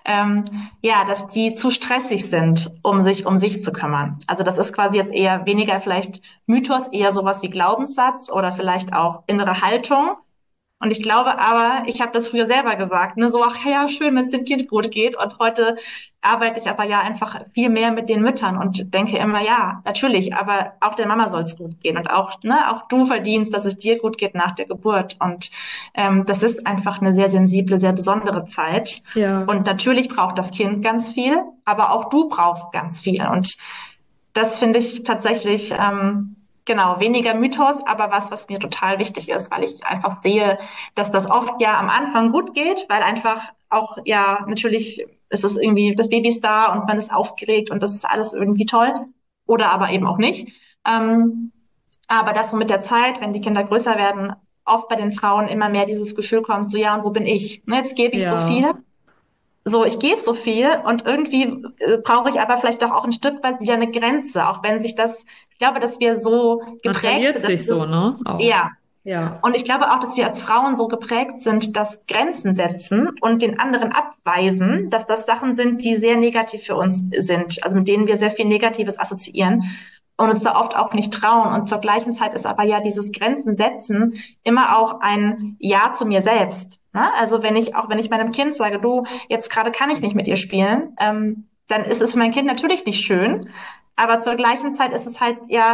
ja, dass die zu stressig sind, um sich zu kümmern. Also das ist quasi jetzt eher weniger vielleicht Mythos, eher sowas wie Glaubenssatz oder vielleicht auch innere Haltung. Und ich glaube aber, ich habe das früher selber gesagt, ne, so, ach ja, schön, wenn es dem Kind gut geht. Und heute arbeite ich aber ja einfach viel mehr mit den Müttern und denke immer, ja, natürlich, aber auch der Mama soll es gut gehen. Und auch du verdienst, dass es dir gut geht nach der Geburt. Und das ist einfach eine sehr sensible, sehr besondere Zeit. Ja, Und natürlich braucht das Kind ganz viel, aber auch du brauchst ganz viel. Und das finde ich tatsächlich, genau, weniger Mythos, aber was mir total wichtig ist, weil ich einfach sehe, dass das oft ja am Anfang gut geht, weil einfach auch, ja, natürlich ist es irgendwie, das Baby ist da und man ist aufgeregt und das ist alles irgendwie toll. Oder aber eben auch nicht. Ähm, aber dass so mit der Zeit, wenn die Kinder größer werden, oft bei den Frauen immer mehr dieses Gefühl kommt, so ja, und wo bin ich? Ne, jetzt gebe ich so ja. viel, so, ich gebe so viel und irgendwie brauche ich aber vielleicht doch auch ein Stück weit wieder eine Grenze, auch wenn ich glaube, dass wir so Man geprägt trainiert sind, dass sich so, dieses, ne? Auch. ja, Ja. und ich glaube auch, dass wir als Frauen so geprägt sind, dass Grenzen setzen und den anderen abweisen, dass das Sachen sind, die sehr negativ für uns sind, also mit denen wir sehr viel Negatives assoziieren und uns da oft auch nicht trauen. Und zur gleichen Zeit ist aber ja dieses Grenzen setzen immer auch ein Ja zu mir selbst. Ne? Also wenn ich meinem Kind sage, du, jetzt gerade kann ich nicht mit ihr spielen, dann ist es für mein Kind natürlich nicht schön, aber zur gleichen Zeit ist es halt ja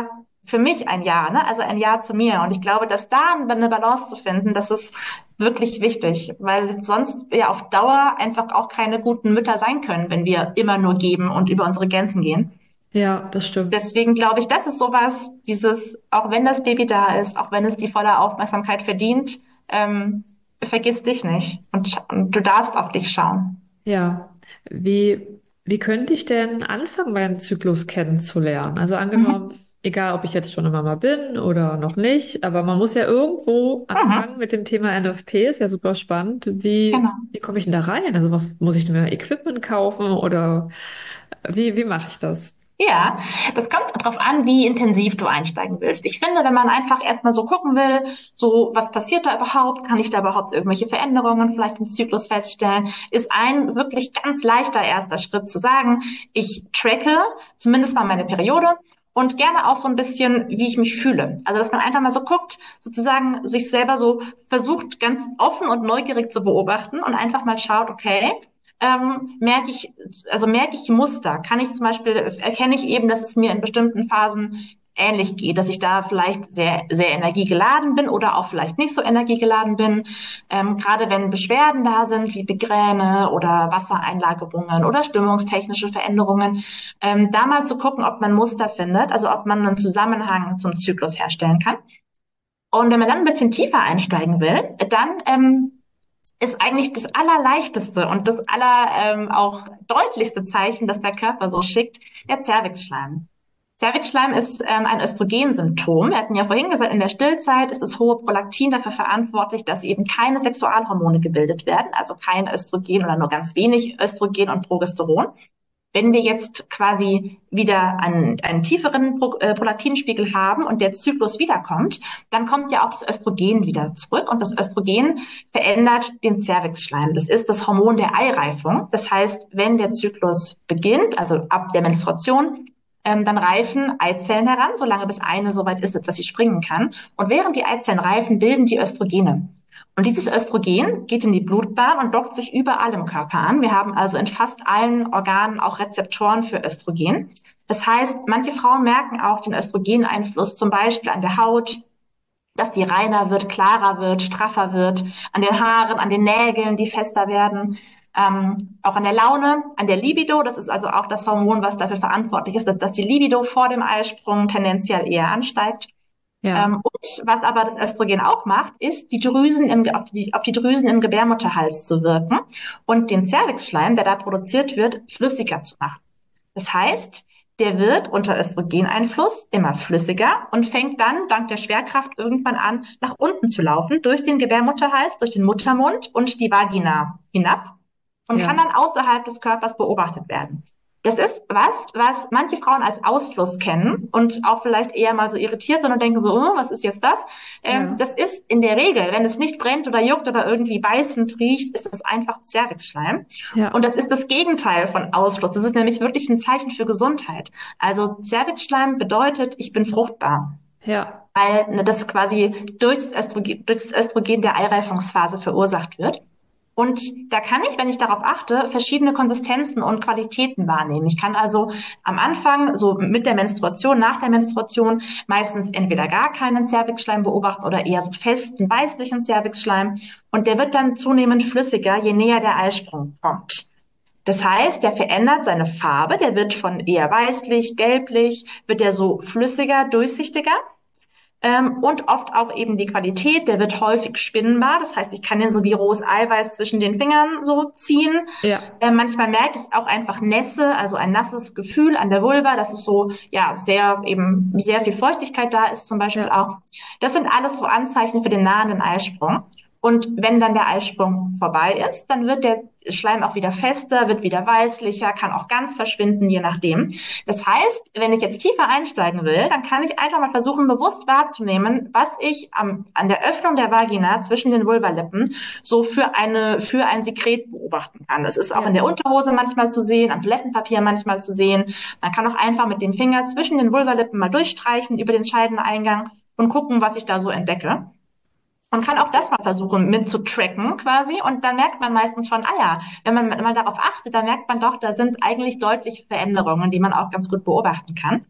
für mich ein Ja, ne? Also ein Ja zu mir. Und ich glaube, dass da eine Balance zu finden, das ist wirklich wichtig, weil sonst wir auf Dauer einfach auch keine guten Mütter sein können, wenn wir immer nur geben und über unsere Grenzen gehen. Ja, das stimmt. Deswegen glaube ich, das ist sowas, auch wenn das Baby da ist, auch wenn es die volle Aufmerksamkeit verdient, vergiss dich nicht und du darfst auf dich schauen. Ja. Wie, wie könnte ich denn anfangen, meinen Zyklus kennenzulernen? Also Mhm. angenommen, egal ob ich jetzt schon eine Mama bin oder noch nicht, aber man muss ja irgendwo Mhm. anfangen mit dem Thema NFP, ist ja super spannend. Genau. Wie komme ich denn da rein? Also was muss ich denn mir Equipment kaufen oder wie mache ich das? Ja, das kommt darauf an, wie intensiv du einsteigen willst. Ich finde, wenn man einfach erstmal so gucken will, so was passiert da überhaupt, kann ich da überhaupt irgendwelche Veränderungen vielleicht im Zyklus feststellen, ist ein wirklich ganz leichter erster Schritt zu sagen, ich tracke zumindest mal meine Periode und gerne auch so ein bisschen, wie ich mich fühle. Also, dass man einfach mal so guckt, sozusagen sich selber so versucht, ganz offen und neugierig zu beobachten und einfach mal schaut, okay, merke ich Muster? Kann ich zum Beispiel, erkenne ich eben, dass es mir in bestimmten Phasen ähnlich geht, dass ich da vielleicht sehr, sehr energiegeladen bin oder auch vielleicht nicht so energiegeladen bin. Gerade wenn Beschwerden da sind, wie Migräne oder Wassereinlagerungen oder stimmungstechnische Veränderungen, da mal zu gucken, ob man Muster findet, also ob man einen Zusammenhang zum Zyklus herstellen kann. Und wenn man dann ein bisschen tiefer einsteigen will, dann ist eigentlich das allerleichteste und das auch deutlichste Zeichen, das der Körper so schickt, der Zervixschleim. Zervixschleim ist ein Östrogensymptom. Wir hatten ja vorhin gesagt, in der Stillzeit ist das hohe Prolaktin dafür verantwortlich, dass eben keine Sexualhormone gebildet werden, also kein Östrogen oder nur ganz wenig Östrogen und Progesteron. Wenn wir jetzt quasi wieder einen tieferen Prolaktinspiegel haben und der Zyklus wiederkommt, dann kommt ja auch das Östrogen wieder zurück und das Östrogen verändert den Zervixschleim. Das ist das Hormon der Eireifung. Das heißt, wenn der Zyklus beginnt, also ab der Menstruation, dann reifen Eizellen heran, solange bis eine so weit ist, dass sie springen kann. Und während die Eizellen reifen, bilden die Östrogene. Und dieses Östrogen geht in die Blutbahn und dockt sich überall im Körper an. Wir haben also in fast allen Organen auch Rezeptoren für Östrogen. Das heißt, manche Frauen merken auch den Östrogeneinfluss zum Beispiel an der Haut, dass die reiner wird, klarer wird, straffer wird, an den Haaren, an den Nägeln, die fester werden, auch an der Laune, an der Libido. Das ist also auch das Hormon, was dafür verantwortlich ist, dass die Libido vor dem Eisprung tendenziell eher ansteigt. Ja, Und was aber das Östrogen auch macht, ist, auf die Drüsen im Gebärmutterhals zu wirken und den Zervixschleim, der da produziert wird, flüssiger zu machen. Das heißt, der wird unter Östrogeneinfluss immer flüssiger und fängt dann dank der Schwerkraft irgendwann an, nach unten zu laufen, durch den Gebärmutterhals, durch den Muttermund und die Vagina hinab und kann ja, dann außerhalb des Körpers beobachtet werden. Das ist was manche Frauen als Ausfluss kennen und auch vielleicht eher mal so irritiert sind und denken so, oh, was ist jetzt das? ja, Das ist in der Regel, wenn es nicht brennt oder juckt oder irgendwie beißend riecht, ist es einfach Zervixschleim. Und ja, das ist das Gegenteil von Ausfluss. Das ist nämlich wirklich ein Zeichen für Gesundheit. Also Zervixschleim bedeutet, ich bin fruchtbar. ja, Weil das quasi durch das Östrogen der Eireifungsphase verursacht wird. Und da kann ich, wenn ich darauf achte, verschiedene Konsistenzen und Qualitäten wahrnehmen. Ich kann also am Anfang, so mit der Menstruation, nach der Menstruation, meistens entweder gar keinen Zervixschleim beobachten oder eher so festen, weißlichen Zervixschleim. Und der wird dann zunehmend flüssiger, je näher der Eisprung kommt. Das heißt, der verändert seine Farbe, der wird von eher weißlich, gelblich, wird der so flüssiger, durchsichtiger. Und oft auch eben die Qualität, der wird häufig spinnbar. Das heißt, ich kann den so wie rohes Eiweiß zwischen den Fingern so ziehen. ja, Manchmal merke ich auch einfach Nässe, also ein nasses Gefühl an der Vulva, dass es so, ja, sehr viel Feuchtigkeit da ist zum Beispiel ja, auch. Das sind alles so Anzeichen für den nahenden Eisprung. Und wenn dann der Eisprung vorbei ist, dann wird der Schleim auch wieder fester, wird wieder weißlicher, kann auch ganz verschwinden, je nachdem. Das heißt, wenn ich jetzt tiefer einsteigen will, dann kann ich einfach mal versuchen, bewusst wahrzunehmen, was ich an der Öffnung der Vagina zwischen den Vulvalippen so für ein Sekret beobachten kann. Das ist auch in der ja. Unterhose manchmal zu sehen, am Toilettenpapier manchmal zu sehen. Man kann auch einfach mit dem Finger zwischen den Vulvalippen mal durchstreichen über den Scheideneingang und gucken, was ich da so entdecke. und kann auch das mal versuchen mitzutracken quasi. Und dann merkt man meistens schon, ah ja, wenn man mal darauf achtet, dann merkt man doch, da sind eigentlich deutliche Veränderungen, die man auch ganz gut beobachten kann.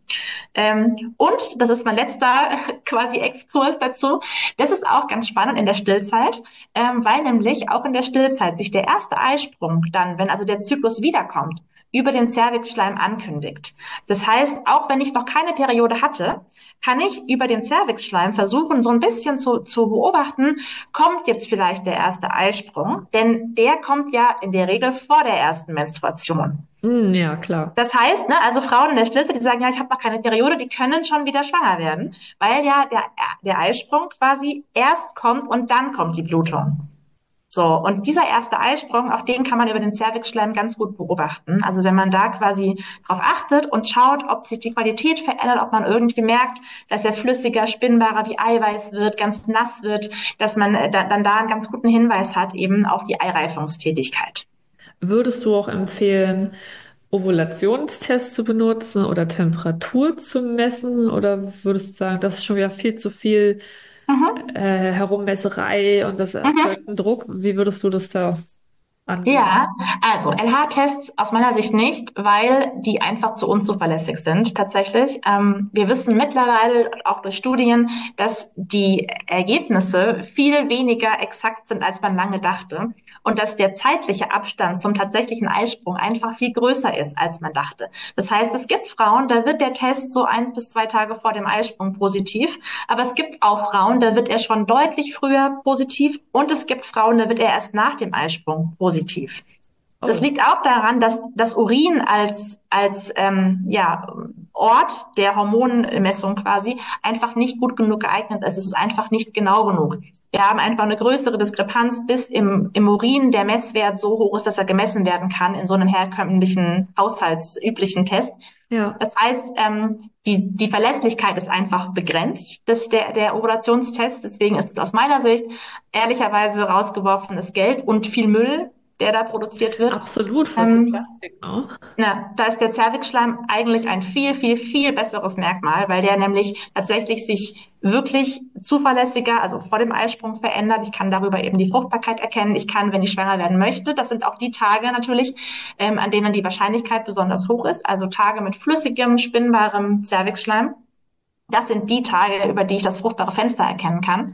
Und das ist mein letzter quasi Exkurs dazu. Das ist auch ganz spannend in der Stillzeit, weil nämlich auch in der Stillzeit sich der erste Eisprung dann, wenn also der Zyklus wiederkommt, über den Zervixschleim ankündigt. Das heißt, auch wenn ich noch keine Periode hatte, kann ich über den Zervixschleim versuchen, so ein bisschen zu beobachten, kommt jetzt vielleicht der erste Eisprung, denn der kommt ja in der Regel vor der ersten Menstruation. Ja, klar. Das heißt, ne, also Frauen in der Stillzeit, die sagen, ja, ich habe noch keine Periode, die können schon wieder schwanger werden, weil ja der Eisprung quasi erst kommt und dann kommt die Blutung. So, und dieser erste Eisprung, auch den kann man über den Zervixschleim ganz gut beobachten. Also wenn man da quasi drauf achtet und schaut, ob sich die Qualität verändert, ob man irgendwie merkt, dass er flüssiger, spinnbarer wie Eiweiß wird, ganz nass wird, dass man dann da einen ganz guten Hinweis hat eben auf die Eireifungstätigkeit. Würdest du auch empfehlen, Ovulationstests zu benutzen oder Temperatur zu messen? Oder würdest du sagen, das ist schon wieder viel zu viel Mhm. Herummesserei und das Mhm. erzeugt einen Druck? Wie würdest du das da angehen? Ja, also LH-Tests aus meiner Sicht nicht, weil die einfach zu unzuverlässig sind tatsächlich. Wir wissen mittlerweile auch durch Studien, dass die Ergebnisse viel weniger exakt sind, als man lange dachte und dass der zeitliche Abstand zum tatsächlichen Eisprung einfach viel größer ist, als man dachte. Das heißt, es gibt Frauen, da wird der Test so 1 bis 2 Tage vor dem Eisprung positiv, aber es gibt auch Frauen, da wird er schon deutlich früher positiv und es gibt Frauen, da wird er erst nach dem Eisprung positiv. Das Oh, liegt auch daran, dass das Urin als ja, Ort der Hormonmessung quasi einfach nicht gut genug geeignet ist. Es ist einfach nicht genau genug. Wir haben einfach eine größere Diskrepanz, bis im Urin der Messwert so hoch ist, dass er gemessen werden kann in so einem herkömmlichen, haushaltsüblichen Test. ja, Das heißt, die Verlässlichkeit ist einfach begrenzt, der Ovulationstest. Deswegen ist es aus meiner Sicht ehrlicherweise rausgeworfenes Geld und viel Müll, der da produziert wird. absolut, voll viel Ähm, Plastik, ne? da ist der Zervixschleim eigentlich ein viel, viel, viel besseres Merkmal, weil der nämlich tatsächlich sich wirklich zuverlässiger, also vor dem Eisprung verändert. Ich kann darüber eben die Fruchtbarkeit erkennen. Ich kann, wenn ich schwanger werden möchte, das sind auch die Tage natürlich, an denen die Wahrscheinlichkeit besonders hoch ist, also Tage mit flüssigem, spinnbarem Zervixschleim. Das sind die Tage, über die ich das fruchtbare Fenster erkennen kann.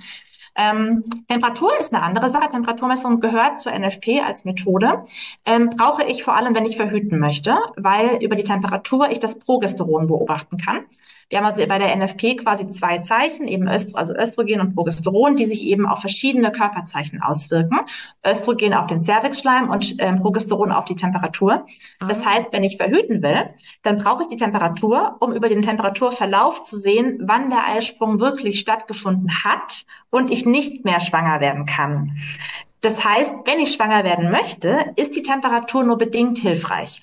Temperatur ist eine andere Sache. Temperaturmessung gehört zur NFP als Methode. Brauche ich vor allem, wenn ich verhüten möchte, weil über die Temperatur ich das Progesteron beobachten kann. Wir haben also bei der NFP quasi 2 Zeichen, eben also Östrogen und Progesteron, die sich eben auf verschiedene Körperzeichen auswirken. Östrogen auf den Zervixschleim und Progesteron auf die Temperatur. Das Ah, heißt, wenn ich verhüten will, dann brauche ich die Temperatur, um über den Temperaturverlauf zu sehen, wann der Eisprung wirklich stattgefunden hat und ich nicht mehr schwanger werden kann. Das heißt, wenn ich schwanger werden möchte, ist die Temperatur nur bedingt hilfreich.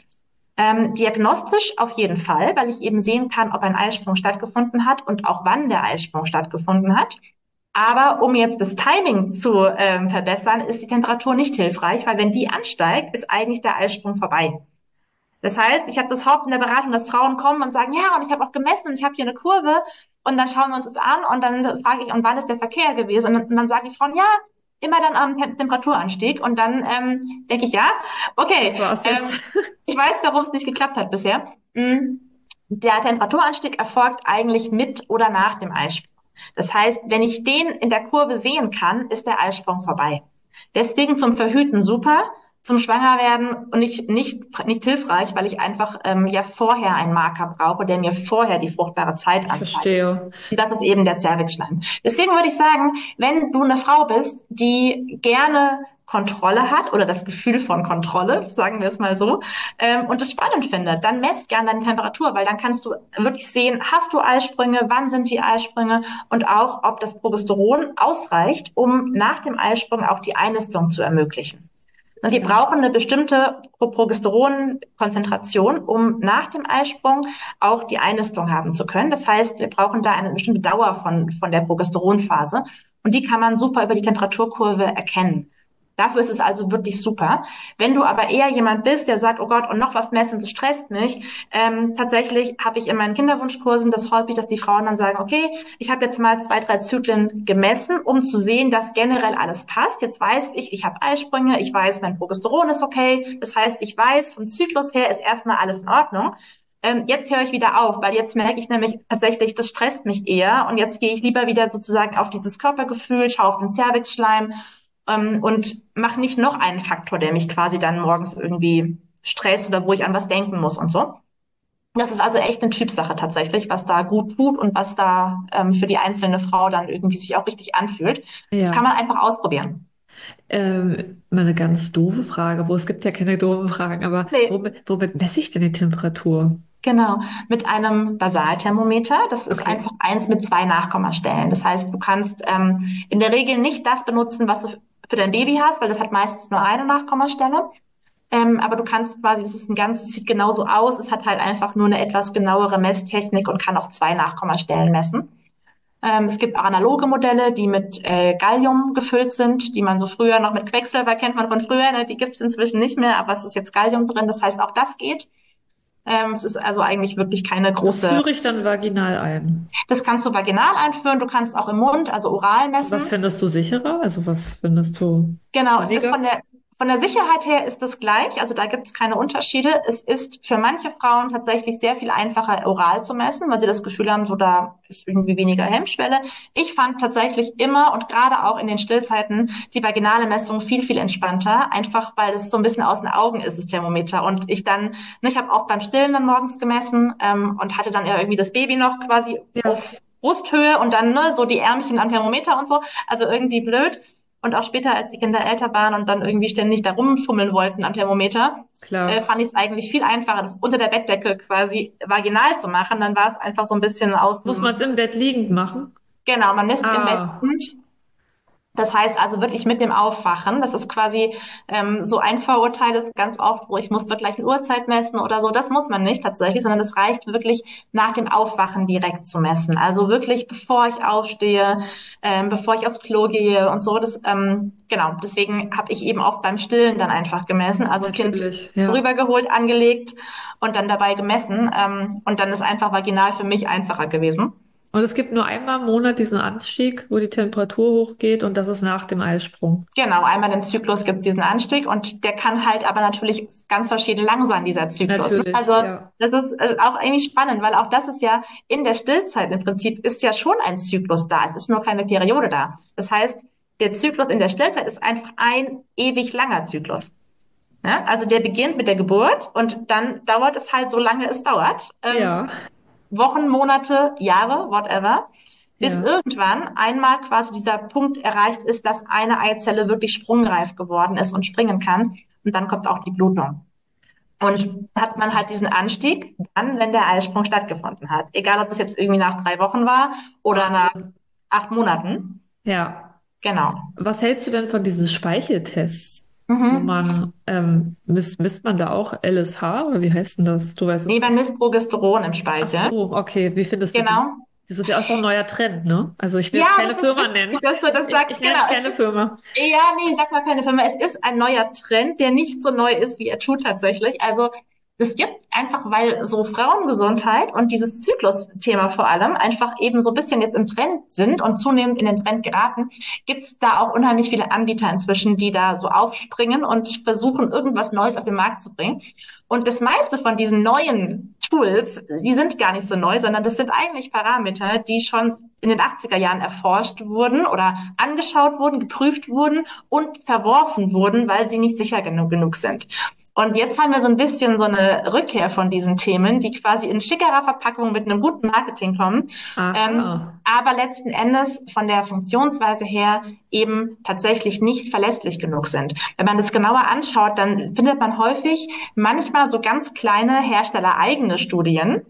Diagnostisch auf jeden Fall, weil ich eben sehen kann, ob ein Eisprung stattgefunden hat und auch wann der Eisprung stattgefunden hat. Aber um jetzt das Timing zu verbessern, ist die Temperatur nicht hilfreich, weil wenn die ansteigt, ist eigentlich der Eisprung vorbei. Das heißt, ich habe das Haupt in der Beratung, dass Frauen kommen und sagen, ja, und ich habe auch gemessen und ich habe hier eine Kurve und dann schauen wir uns das an und dann frage ich, und wann ist der Verkehr gewesen? Und dann sagen die Frauen, ja, immer dann am Temperaturanstieg und dann denke ich, ja, okay, das war's jetzt. ich weiß, warum es nicht geklappt hat bisher. Der Temperaturanstieg erfolgt eigentlich mit oder nach dem Eisprung. Das heißt, wenn ich den in der Kurve sehen kann, ist der Eisprung vorbei. Deswegen zum Verhüten super, zum Schwangerwerden und nicht hilfreich, weil ich einfach ja vorher einen Marker brauche, der mir vorher die fruchtbare Zeit Ich anzeigt. verstehe. Und das ist eben der Zervixschleim. Deswegen würde ich sagen, wenn du eine Frau bist, die gerne Kontrolle hat oder das Gefühl von Kontrolle, sagen wir es mal so, und es spannend findet, dann messt gerne deine Temperatur, weil dann kannst du wirklich sehen, hast du Eisprünge, wann sind die Eisprünge und auch, ob das Progesteron ausreicht, um nach dem Eisprung auch die Einnistung zu ermöglichen. Und die Ja. brauchen eine bestimmte Progesteronkonzentration, um nach dem Eisprung auch die Einnistung haben zu können. Das heißt, wir brauchen da eine bestimmte Dauer von der Progesteronphase. Und die kann man super über die Temperaturkurve erkennen. Dafür ist es also wirklich super. Wenn du aber eher jemand bist, der sagt, oh Gott, und noch was messen, das stresst mich, tatsächlich habe ich in meinen Kinderwunschkursen das häufig, dass die Frauen dann sagen, okay, ich habe jetzt mal 2, 3 Zyklen gemessen, um zu sehen, dass generell alles passt. Jetzt weiß ich habe Eisprünge, ich weiß, mein Progesteron ist okay. Das heißt, ich weiß, vom Zyklus her ist erstmal alles in Ordnung. Jetzt höre ich wieder auf, weil jetzt merke ich nämlich tatsächlich, das stresst mich eher und jetzt gehe ich lieber wieder sozusagen auf dieses Körpergefühl, schaue auf den Zervixschleim und mache nicht noch einen Faktor, der mich quasi dann morgens irgendwie stresst oder wo ich an was denken muss und so. Das ist also echt eine Typsache tatsächlich, was da gut tut und was da für die einzelne Frau dann irgendwie sich auch richtig anfühlt. Das kann Ja. man einfach ausprobieren. Mal eine ganz doofe Frage, wo es gibt ja keine doofen Fragen, aber Nee, womit messe ich denn die Temperatur? genau, mit einem Basalthermometer. Das ist Okay. einfach eins mit 2 Nachkommastellen. Das heißt, du kannst in der Regel nicht das benutzen, was du für dein Baby hast, weil das hat meistens nur eine Nachkommastelle. Aber du kannst quasi, es sieht genauso aus, es hat halt einfach nur eine etwas genauere Messtechnik und kann auf 2 Nachkommastellen messen. Es gibt auch analoge Modelle, die mit Gallium gefüllt sind, die man so früher noch mit Quecksilber kennt man von früher, ne? Die gibt es inzwischen nicht mehr, aber es ist jetzt Gallium drin, das heißt auch das geht. Es ist also eigentlich wirklich keine Das große. führe ich dann vaginal ein. Das kannst du vaginal einführen, du kannst auch im Mund, also oral Was messen. findest du sicherer? Also was findest du Genau, es ist sinniger? von der Sicherheit her ist das gleich, also da gibt es keine Unterschiede. Es ist für manche Frauen tatsächlich sehr viel einfacher, oral zu messen, weil sie das Gefühl haben, so da ist irgendwie weniger Hemmschwelle. Ich fand tatsächlich immer und gerade auch in den Stillzeiten die vaginale Messung viel, viel entspannter, einfach weil es so ein bisschen aus den Augen ist, das Thermometer. Und ich dann, ne, ich habe auch beim Stillen dann morgens gemessen und hatte dann ja irgendwie das Baby noch quasi Ja, auf Brusthöhe und dann ne, so die Ärmchen am Thermometer und so. Also irgendwie blöd. Und auch später, als die Kinder älter waren und dann irgendwie ständig da rumfummeln wollten am Thermometer, klar. fand ich es eigentlich viel einfacher, das unter der Bettdecke quasi vaginal zu machen. Dann war es einfach so ein bisschen aus Muss man es dem, im Bett liegend machen? genau, man misst im Bett. Ah, Das heißt also wirklich mit dem Aufwachen. Das ist quasi so ein Vorurteil ist ganz oft so, ich muss zur gleichen Uhrzeit messen oder so. Das muss man nicht tatsächlich, sondern es reicht wirklich nach dem Aufwachen direkt zu messen. Also wirklich bevor ich aufstehe, bevor ich aufs Klo gehe und so. Das genau. Deswegen habe ich eben auch beim Stillen dann einfach gemessen. Also Kind natürlich, ja. rübergeholt, angelegt und dann dabei gemessen. Und dann ist einfach vaginal für mich einfacher gewesen. Und es gibt nur einmal im Monat diesen Anstieg, wo die Temperatur hochgeht und das ist nach dem Eisprung. Genau, einmal im Zyklus gibt es diesen Anstieg und der kann halt aber natürlich ganz verschieden lang sein, dieser Zyklus. Ne? Natürlich, Also ja. das ist auch irgendwie spannend, weil auch das ist ja in der Stillzeit im Prinzip ist ja schon ein Zyklus da. Es ist nur keine Periode da. Das heißt, der Zyklus in der Stillzeit ist einfach ein ewig langer Zyklus. Ja? Also der beginnt mit der Geburt und dann dauert es halt so lange es dauert. Ja, Wochen, Monate, Jahre, whatever, bis ja. irgendwann einmal quasi dieser Punkt erreicht ist, dass eine Eizelle wirklich sprungreif geworden ist und springen kann. Und dann kommt auch die Blutung. Und hat man halt diesen Anstieg dann, wenn der Eisprung stattgefunden hat. Egal, ob es jetzt irgendwie nach 3 Wochen war oder nach Wahnsinn. 8 Monaten. Ja. Genau. Was hältst du denn von diesen Speicheltests, wo Mhm. man, misst man da auch LSH oder wie heißt denn das? Du weißt es Nee, man besser. misst Progesteron im Ach Speichel. so, okay. Wie findest du die? Genau. Das ist ja auch so ein neuer Trend, ne? Also ich will Ja, jetzt keine das ist Firma nennen. witzig, dass du das Ich sagst. nenne Genau. jetzt keine Firma. Ja, nee, sag mal keine Firma. Es ist ein neuer Trend, der nicht so neu ist, wie er tut tatsächlich. Also es gibt einfach, weil so Frauengesundheit und dieses Zyklusthema vor allem einfach eben so ein bisschen jetzt im Trend sind und zunehmend in den Trend geraten, gibt's da auch unheimlich viele Anbieter inzwischen, die da so aufspringen und versuchen, irgendwas Neues auf den Markt zu bringen. Und das meiste von diesen neuen Tools, die sind gar nicht so neu, sondern das sind eigentlich Parameter, die schon in den 80er Jahren erforscht wurden oder angeschaut wurden, geprüft wurden und verworfen wurden, weil sie nicht sicher genug sind. Und jetzt haben wir so ein bisschen so eine Rückkehr von diesen Themen, die quasi in schickerer Verpackung mit einem guten Marketing kommen, Aha. aber letzten Endes von der Funktionsweise her eben tatsächlich nicht verlässlich genug sind. Wenn man das genauer anschaut, dann findet man häufig manchmal so ganz kleine herstellereigene Studien,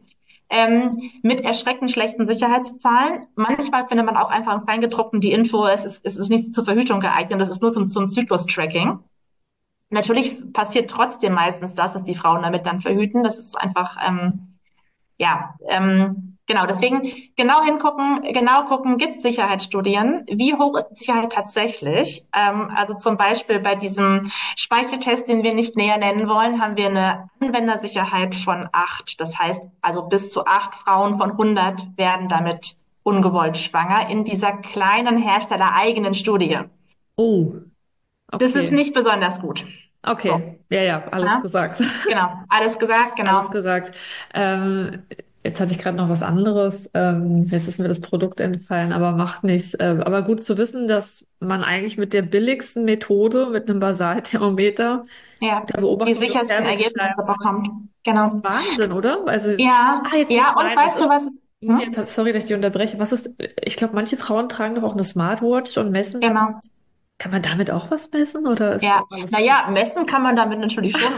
mit erschreckend schlechten Sicherheitszahlen. Manchmal findet man auch einfach im Kleingedruckten die Info, es ist nicht zur Verhütung geeignet, es ist nur zum Zyklus-Tracking. Natürlich passiert trotzdem meistens das, dass die Frauen damit dann verhüten. Das ist einfach, ja. Genau, deswegen genau hingucken, genau gucken, gibt es Sicherheitsstudien? Wie hoch ist die Sicherheit tatsächlich? Also zum Beispiel bei diesem Speicheltest, den wir nicht näher nennen wollen, haben wir eine Anwendersicherheit von 8. Das heißt, also bis zu 8 Frauen von 100 werden damit ungewollt schwanger in dieser kleinen herstellereigenen Studie. Oh, Das ist okay. nicht besonders gut. So, Okay. Ja, ja, alles ne? gesagt. Genau, alles gesagt, Alles genau. gesagt. Jetzt hatte ich gerade noch was anderes. Jetzt ist mir das Produkt entfallen, aber macht nichts. Aber gut zu wissen, dass man eigentlich mit der billigsten Methode, mit einem Basalthermometer, Ja, der die Beobachtung des sichersten Ergebnisse Zervixschleims, bekommt. Genau. Wahnsinn, oder? Also, Ja, jetzt sehe ja, ich und ein, das weißt du, ist, was es, hm? sorry, dass ich dich unterbreche. Was ist, ich glaube, manche Frauen tragen doch auch eine Smartwatch und messen damit. Genau. Kann man damit auch was messen oder ist Ja, das alles naja, messen kann man damit natürlich schon.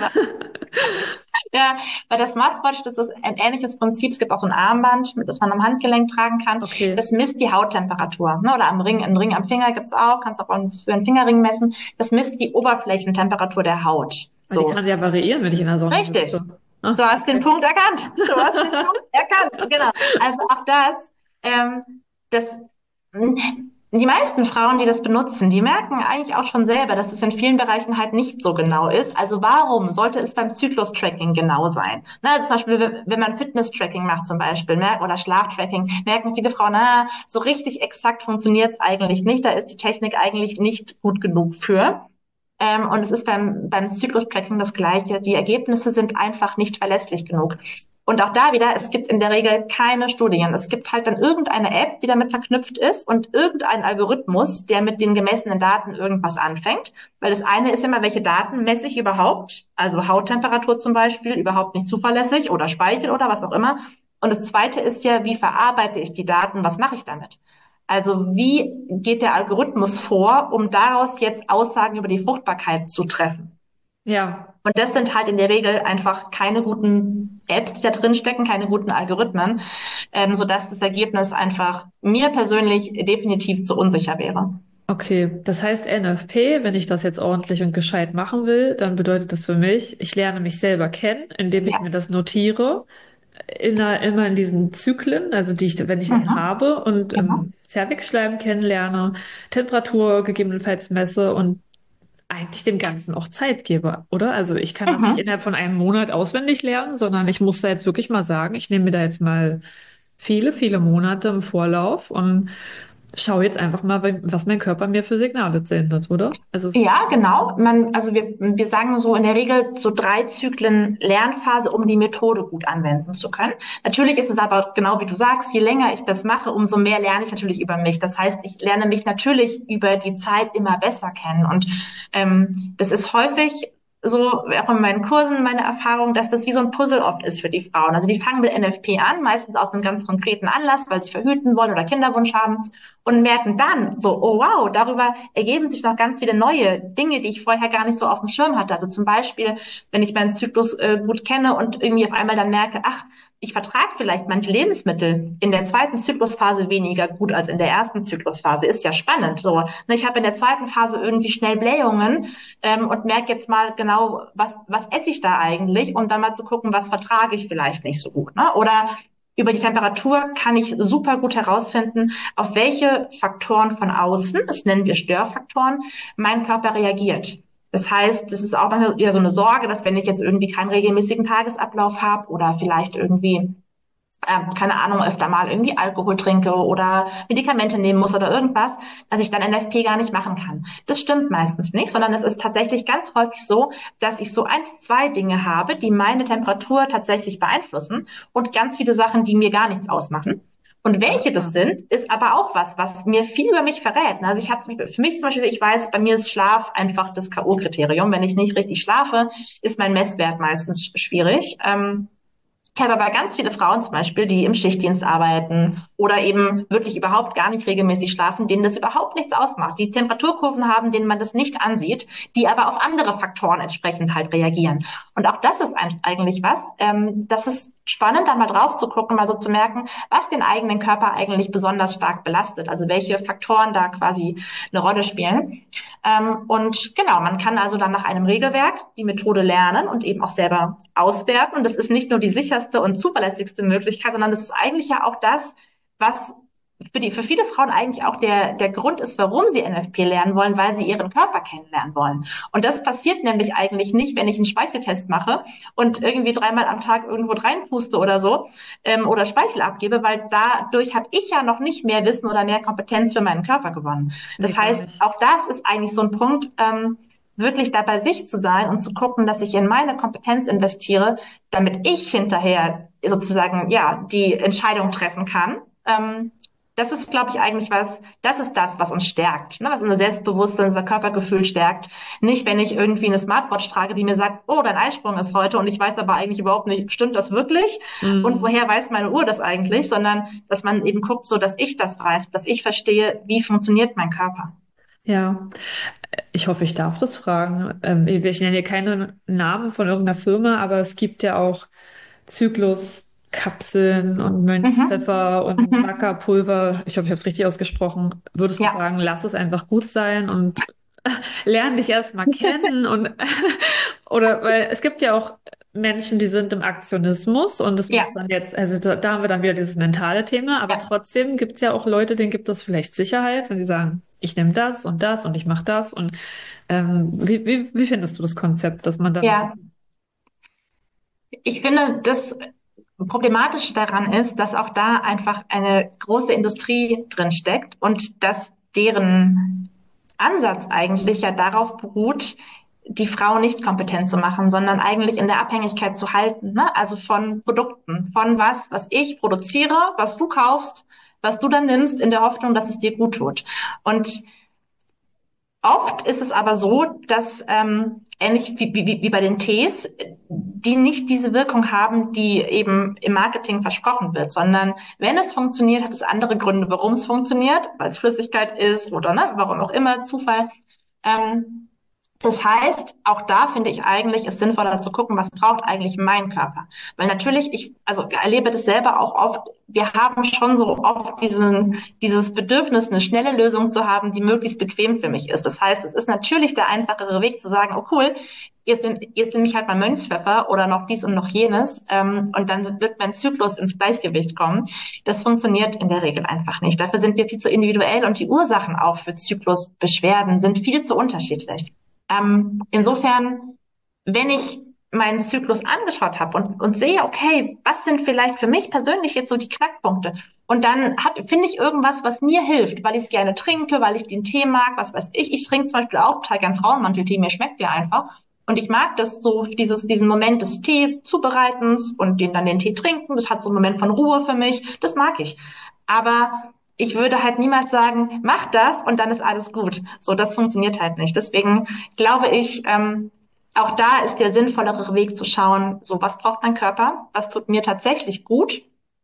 Ja, bei der Smartwatch, das ist ein ähnliches Prinzip. Es gibt auch so ein Armband, das man am Handgelenk tragen kann. okay? Das misst die Hauttemperatur. Ne? Oder am Ring, einen Ring am Finger gibt's auch, kannst auch für einen Fingerring messen. Das misst die Oberflächentemperatur der Haut. Weil die So. kann ja variieren, wenn ich in der Sonne Richtig. sitze. Ah, Du hast den okay. Punkt erkannt. Du hast den Punkt erkannt. Genau. Also auch das, das, die meisten Frauen, die das benutzen, die merken eigentlich auch schon selber, dass es in vielen Bereichen halt nicht so genau ist. Also warum sollte es beim Zyklus-Tracking genau sein? Na, also zum Beispiel, wenn man Fitness-Tracking macht zum Beispiel, oder Schlaf-Tracking, merken viele Frauen, na, so richtig exakt funktioniert es eigentlich nicht. Da ist die Technik eigentlich nicht gut genug für. Und es ist beim Zyklus-Tracking das Gleiche. Die Ergebnisse sind einfach nicht verlässlich genug. Und auch da wieder, es gibt in der Regel keine Studien. Es gibt halt dann irgendeine App, die damit verknüpft ist und irgendein Algorithmus, der mit den gemessenen Daten irgendwas anfängt. Weil das eine ist immer, welche Daten messe ich überhaupt? Also Hauttemperatur zum Beispiel, überhaupt nicht zuverlässig oder Speichel oder was auch immer. Und das zweite ist ja, wie verarbeite ich die Daten? Was mache ich damit? Also wie geht der Algorithmus vor, um daraus jetzt Aussagen über die Fruchtbarkeit zu treffen? Ja, Und das sind halt in der Regel einfach keine guten Apps, die da drin stecken, keine guten Algorithmen, sodass das Ergebnis einfach mir persönlich definitiv zu unsicher wäre. okay. Das heißt NFP, wenn ich das jetzt ordentlich und gescheit machen will, dann bedeutet das für mich, ich lerne mich selber kennen, indem ich Ja. mir das notiere, immer in diesen Zyklen, also die ich, wenn ich ihn Mhm. habe und Genau. Zervixschleim kennenlerne, Temperatur gegebenenfalls messe und eigentlich dem Ganzen auch Zeit gebe, oder? Also ich kann das nicht Mhm. innerhalb von einem Monat auswendig lernen, sondern ich muss da jetzt wirklich mal sagen, ich nehme mir da jetzt mal viele, viele Monate im Vorlauf und schaue jetzt einfach mal, was mein Körper mir für Signale sendet, oder? Also Ja, genau. Also wir sagen so in der Regel so 3 Zyklen Lernphase, um die Methode gut anwenden zu können. Natürlich ist es aber genau wie du sagst, je länger ich das mache, umso mehr lerne ich natürlich über mich. Das heißt, ich lerne mich natürlich über die Zeit immer besser kennen. Und das ist häufig so, auch in meinen Kursen, meine Erfahrung, dass das wie so ein Puzzle oft ist für die Frauen. Also die fangen mit NFP an, meistens aus einem ganz konkreten Anlass, weil sie verhüten wollen oder Kinderwunsch haben und merken dann so, oh wow, darüber ergeben sich noch ganz viele neue Dinge, die ich vorher gar nicht so auf dem Schirm hatte. Also zum Beispiel, wenn ich meinen Zyklus gut kenne und irgendwie auf einmal dann merke, ach, ich vertrage vielleicht manche Lebensmittel in der zweiten Zyklusphase weniger gut als in der ersten Zyklusphase. Ist ja spannend. So, ne, ich habe in der zweiten Phase irgendwie schnell Blähungen und merke jetzt mal genau, was esse ich da eigentlich, um dann mal zu gucken, was vertrage ich vielleicht nicht so gut. Ne? Oder über die Temperatur kann ich super gut herausfinden, auf welche Faktoren von außen, das nennen wir Störfaktoren, mein Körper reagiert. Das heißt, das ist auch manchmal eher so eine Sorge, dass wenn ich jetzt irgendwie keinen regelmäßigen Tagesablauf habe oder vielleicht irgendwie keine Ahnung, öfter mal irgendwie Alkohol trinke oder Medikamente nehmen muss oder irgendwas, dass ich dann NFP gar nicht machen kann. Das stimmt meistens nicht, sondern es ist tatsächlich ganz häufig so, dass ich so 1, 2 Dinge habe, die meine Temperatur tatsächlich beeinflussen und ganz viele Sachen, die mir gar nichts ausmachen. Und welche das ah, sind, ist aber auch was mir viel über mich verrät. Also ich habe für mich zum Beispiel, ich weiß, bei mir ist Schlaf einfach das K.O.-Kriterium. Wenn ich nicht richtig schlafe, ist mein Messwert meistens schwierig. Ich habe aber ganz viele Frauen zum Beispiel, die im Schichtdienst arbeiten oder eben wirklich überhaupt gar nicht regelmäßig schlafen, denen das überhaupt nichts ausmacht, die Temperaturkurven haben, denen man das nicht ansieht, die aber auf andere Faktoren entsprechend halt reagieren. Und auch das ist eigentlich was, das ist spannend, da mal drauf zu gucken, mal so zu merken, was den eigenen Körper eigentlich besonders stark belastet, also welche Faktoren da quasi eine Rolle spielen. Und genau, man kann also dann nach einem Regelwerk die Methode lernen und eben auch selber auswerten. Und das ist nicht nur die sicherste sicherste und zuverlässigste Möglichkeit, sondern es ist eigentlich ja auch das, was für viele Frauen eigentlich auch der Grund ist, warum sie NFP lernen wollen, weil sie ihren Körper kennenlernen wollen. Und das passiert nämlich eigentlich nicht, wenn ich einen Speicheltest mache und irgendwie 3-mal am Tag irgendwo reinpuste oder so, oder Speichel abgebe, weil dadurch habe ich ja noch nicht mehr Wissen oder mehr Kompetenz für meinen Körper gewonnen. Nee, Das gar heißt, nicht. auch das ist eigentlich so ein Punkt, wirklich da bei sich zu sein und zu gucken, dass ich in meine Kompetenz investiere, damit ich hinterher sozusagen, ja, die Entscheidung treffen kann. Das ist, glaube ich, eigentlich das ist das, was uns stärkt, ne? Was unser Selbstbewusstsein, unser Körpergefühl stärkt. Nicht, wenn ich irgendwie eine Smartwatch trage, die mir sagt, oh, dein Eisprung ist heute und ich weiß aber eigentlich überhaupt nicht, stimmt das wirklich? Und Mhm. woher weiß meine Uhr das eigentlich? Sondern, dass man eben guckt, so, dass ich das weiß, dass ich verstehe, wie funktioniert mein Körper. Ja, ich hoffe, ich darf das fragen. Ich nenne hier keine Namen von irgendeiner Firma, aber es gibt ja auch Zykluskapseln und Mhm. Mönchspfeffer und Mhm. Maca-Pulver. Ich hoffe, ich habe es richtig ausgesprochen. Würdest du Ja, sagen, lass es einfach gut sein und lern dich erstmal kennen und oder weil es gibt ja auch Menschen, die sind im Aktionismus und es muss ja, dann jetzt, also da haben wir dann wieder dieses mentale Thema, aber ja. trotzdem gibt es ja auch Leute, denen gibt es vielleicht Sicherheit, wenn die sagen, ich nehme das und ich mache das und wie findest du das Konzept, dass man dann so, Ja, ich finde, das Problematische daran ist, dass auch da einfach eine große Industrie drin steckt und dass deren Ansatz eigentlich ja darauf beruht, die Frau nicht kompetent zu machen, sondern eigentlich in der Abhängigkeit zu halten, ne? Also von Produkten, von was ich produziere, was du kaufst, was du dann nimmst, in der Hoffnung, dass es dir gut tut. Und oft ist es aber so, dass ähnlich wie bei den Tees, die nicht diese Wirkung haben, die eben im Marketing versprochen wird, sondern wenn es funktioniert, hat es andere Gründe, warum es funktioniert, weil es Flüssigkeit ist oder ne, warum auch immer, Zufall. Ähm, Das heißt, auch da finde ich eigentlich es sinnvoller zu gucken, was braucht eigentlich mein Körper? Weil natürlich, also ich erlebe das selber auch oft, wir haben schon so oft dieses Bedürfnis, eine schnelle Lösung zu haben, die möglichst bequem für mich ist. Das heißt, es ist natürlich der einfachere Weg zu sagen, oh cool, jetzt nehme ich halt mal Mönchspfeffer oder noch dies und noch jenes, und dann wird mein Zyklus ins Gleichgewicht kommen. Das funktioniert in der Regel einfach nicht. Dafür sind wir viel zu individuell und die Ursachen auch für Zyklusbeschwerden sind viel zu unterschiedlich. Insofern, wenn ich meinen Zyklus angeschaut habe und sehe, okay, was sind vielleicht für mich persönlich jetzt so die Knackpunkte? Und dann finde ich irgendwas, was mir hilft, weil ich es gerne trinke, weil ich den Tee mag, was weiß ich. Ich trinke zum Beispiel auch total gern Frauenmanteltee, mir schmeckt der einfach. Und ich mag das so, diesen Moment des Tee zubereitens und den Tee trinken. Das hat so einen Moment von Ruhe für mich. Das mag ich. Aber ich würde halt niemals sagen, mach das und dann ist alles gut. So, das funktioniert halt nicht. Deswegen glaube ich, auch da ist der sinnvollere Weg zu schauen, so was braucht mein Körper, was tut mir tatsächlich gut.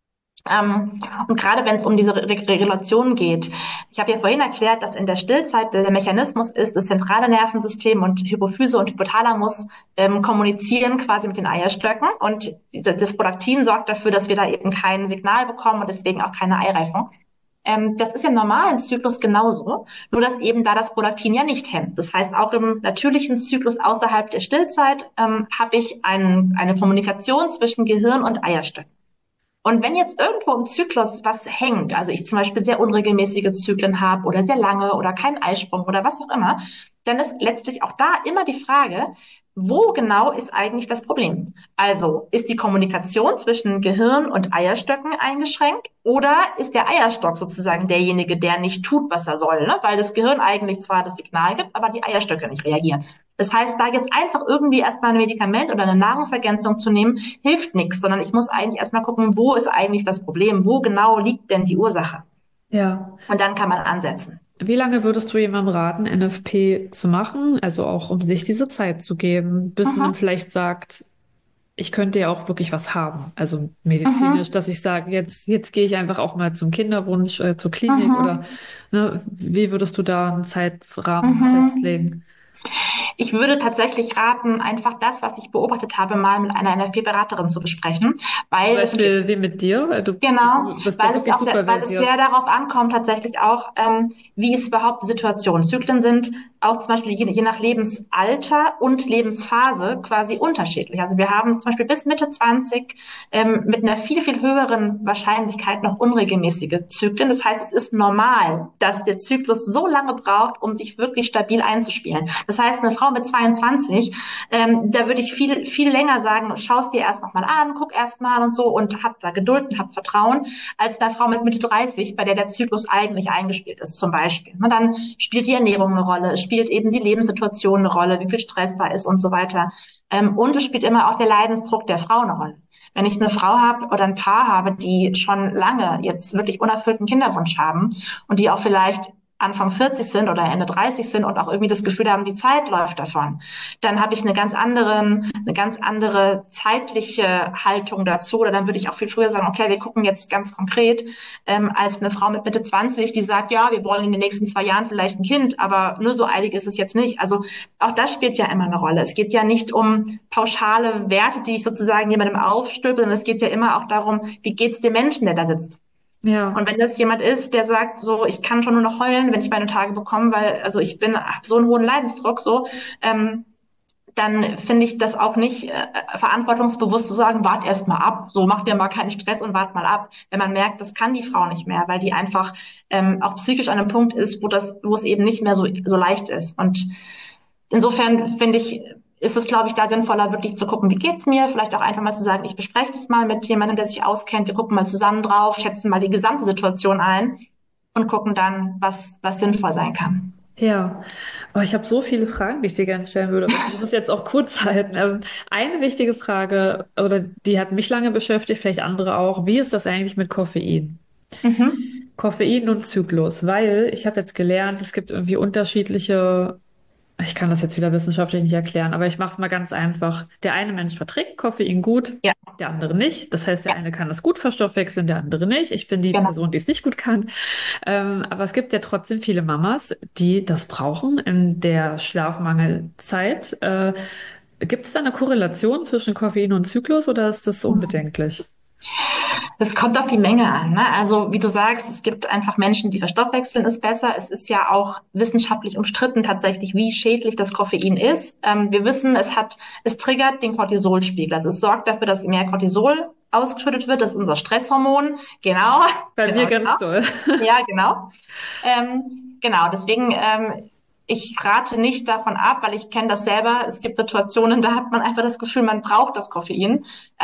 Und gerade wenn es um diese Regulation geht, ich habe ja vorhin erklärt, dass in der Stillzeit der Mechanismus ist, das zentrale Nervensystem und Hypophyse und Hypothalamus kommunizieren quasi mit den Eierstöcken und das Prolaktin sorgt dafür, dass wir da eben kein Signal bekommen und deswegen auch keine Eireifung. Das ist im normalen Zyklus genauso, nur dass eben da das Prolaktin ja nicht hemmt. Das heißt, auch im natürlichen Zyklus außerhalb der Stillzeit habe ich eine Kommunikation zwischen Gehirn und Eierstöcken. Und wenn jetzt irgendwo im Zyklus was hängt, also ich zum Beispiel sehr unregelmäßige Zyklen habe oder sehr lange oder keinen Eisprung oder was auch immer, dann ist letztlich auch da immer die Frage, wo genau ist eigentlich das Problem? Also ist die Kommunikation zwischen Gehirn und Eierstöcken eingeschränkt oder ist der Eierstock sozusagen derjenige, der nicht tut, was er soll, ne? Weil das Gehirn eigentlich zwar das Signal gibt, aber die Eierstöcke nicht reagieren. Das heißt, da jetzt einfach irgendwie erstmal ein Medikament oder eine Nahrungsergänzung zu nehmen, hilft nichts, sondern ich muss eigentlich erstmal gucken, wo ist eigentlich das Problem? Wo genau liegt denn die Ursache? ja. Und dann kann man ansetzen. Wie lange würdest du jemandem raten, NFP zu machen? Also auch, um sich diese Zeit zu geben, bis man Mhm. vielleicht sagt, ich könnte ja auch wirklich was haben. Also Mhm. medizinisch, dass ich sage, jetzt gehe ich einfach auch mal zum Kinderwunsch, zur Klinik oder Mhm. ne, wie würdest du da einen Zeitrahmen Mhm. festlegen? Ich würde tatsächlich raten, einfach das, was ich beobachtet habe, mal mit einer NFP-Beraterin zu besprechen, Zum weil das sind Beispiel wie mit dir, weil genau, du bist ja wirklich super weil es versiert. sehr darauf ankommt, tatsächlich auch, wie ist überhaupt die Situation. Zyklen sind auch zum Beispiel je nach Lebensalter und Lebensphase quasi unterschiedlich. Also wir haben zum Beispiel bis Mitte 20 mit einer viel, viel höheren Wahrscheinlichkeit noch unregelmäßige Zyklen. Das heißt, es ist normal, dass der Zyklus so lange braucht, um sich wirklich stabil einzuspielen. Das heißt, eine Frau mit 22, da würde ich viel, viel länger sagen, schau es dir erst noch mal an, guck erst mal und so und hab da Geduld und hab Vertrauen, als eine Frau mit Mitte 30, bei der der Zyklus eigentlich eingespielt ist, zum Beispiel. Und dann spielt die Ernährung eine Rolle, es spielt eben die Lebenssituation eine Rolle, wie viel Stress da ist und so weiter. Und es spielt immer auch der Leidensdruck der Frau eine Rolle. Wenn ich eine Frau habe oder ein Paar habe, die schon lange jetzt wirklich unerfüllten Kinderwunsch haben und die auch vielleicht Anfang 40 sind oder Ende 30 sind und auch irgendwie das Gefühl haben, die Zeit läuft davon, dann habe ich eine ganz andere zeitliche Haltung dazu. Oder dann würde ich auch viel früher sagen, okay, wir gucken jetzt ganz konkret, als eine Frau mit Mitte 20, die sagt, ja, wir wollen in den nächsten 2 Jahren vielleicht ein Kind, aber nur so eilig ist es jetzt nicht. Also auch das spielt ja immer eine Rolle. Es geht ja nicht um pauschale Werte, die ich sozusagen jemandem aufstülpe, sondern es geht ja immer auch darum, wie geht's dem Menschen, der da sitzt. Ja. Und wenn das jemand ist, der sagt, so, ich kann schon nur noch heulen, wenn ich meine Tage bekomme, weil, also hab so einen hohen Leidensdruck, so, dann finde ich das auch nicht verantwortungsbewusst zu sagen, wart erst mal ab, so macht ihr mal keinen Stress und wart mal ab. Wenn man merkt, das kann die Frau nicht mehr, weil die einfach auch psychisch an einem Punkt ist, wo es eben nicht mehr so leicht ist. Und insofern finde ich, ist es, glaube ich, da sinnvoller, wirklich zu gucken, wie geht's mir? Vielleicht auch einfach mal zu sagen, ich bespreche das mal mit jemandem, der sich auskennt. Wir gucken mal zusammen drauf, schätzen mal die gesamte Situation ein und gucken dann, was sinnvoll sein kann. Ja, aber ich habe so viele Fragen, die ich dir gerne stellen würde, aber ich muss es jetzt auch kurz halten. Eine wichtige Frage, oder die hat mich lange beschäftigt, vielleicht andere auch. Wie ist das eigentlich mit Koffein? Mhm. Koffein und Zyklus, weil ich habe jetzt gelernt, es gibt irgendwie unterschiedliche, ich kann das jetzt wieder wissenschaftlich nicht erklären, aber ich mache es mal ganz einfach. Der eine Mensch verträgt Koffein gut, Ja, der andere nicht. Das heißt, der ja, eine kann es gut verstoffwechseln, der andere nicht. Ich bin die genau. Person, die es nicht gut kann. Aber es gibt ja trotzdem viele Mamas, die das brauchen in der Schlafmangelzeit. Gibt es da eine Korrelation zwischen Koffein und Zyklus oder ist das unbedenklich? Es kommt auf die Menge an, ne? Also wie du sagst, es gibt einfach Menschen, die verstoffwechseln es besser. Es ist ja auch wissenschaftlich umstritten tatsächlich, wie schädlich das Koffein ist. Wir wissen, es triggert den Cortisolspiegel. Also es sorgt dafür, dass mehr Cortisol ausgeschüttet wird. Das ist unser Stresshormon. Genau, Bei mir genau. ganz doll. Ja, genau. Genau, deswegen, ich rate nicht davon ab, weil ich kenne das selber. Es gibt Situationen, da hat man einfach das Gefühl, man braucht das Koffein.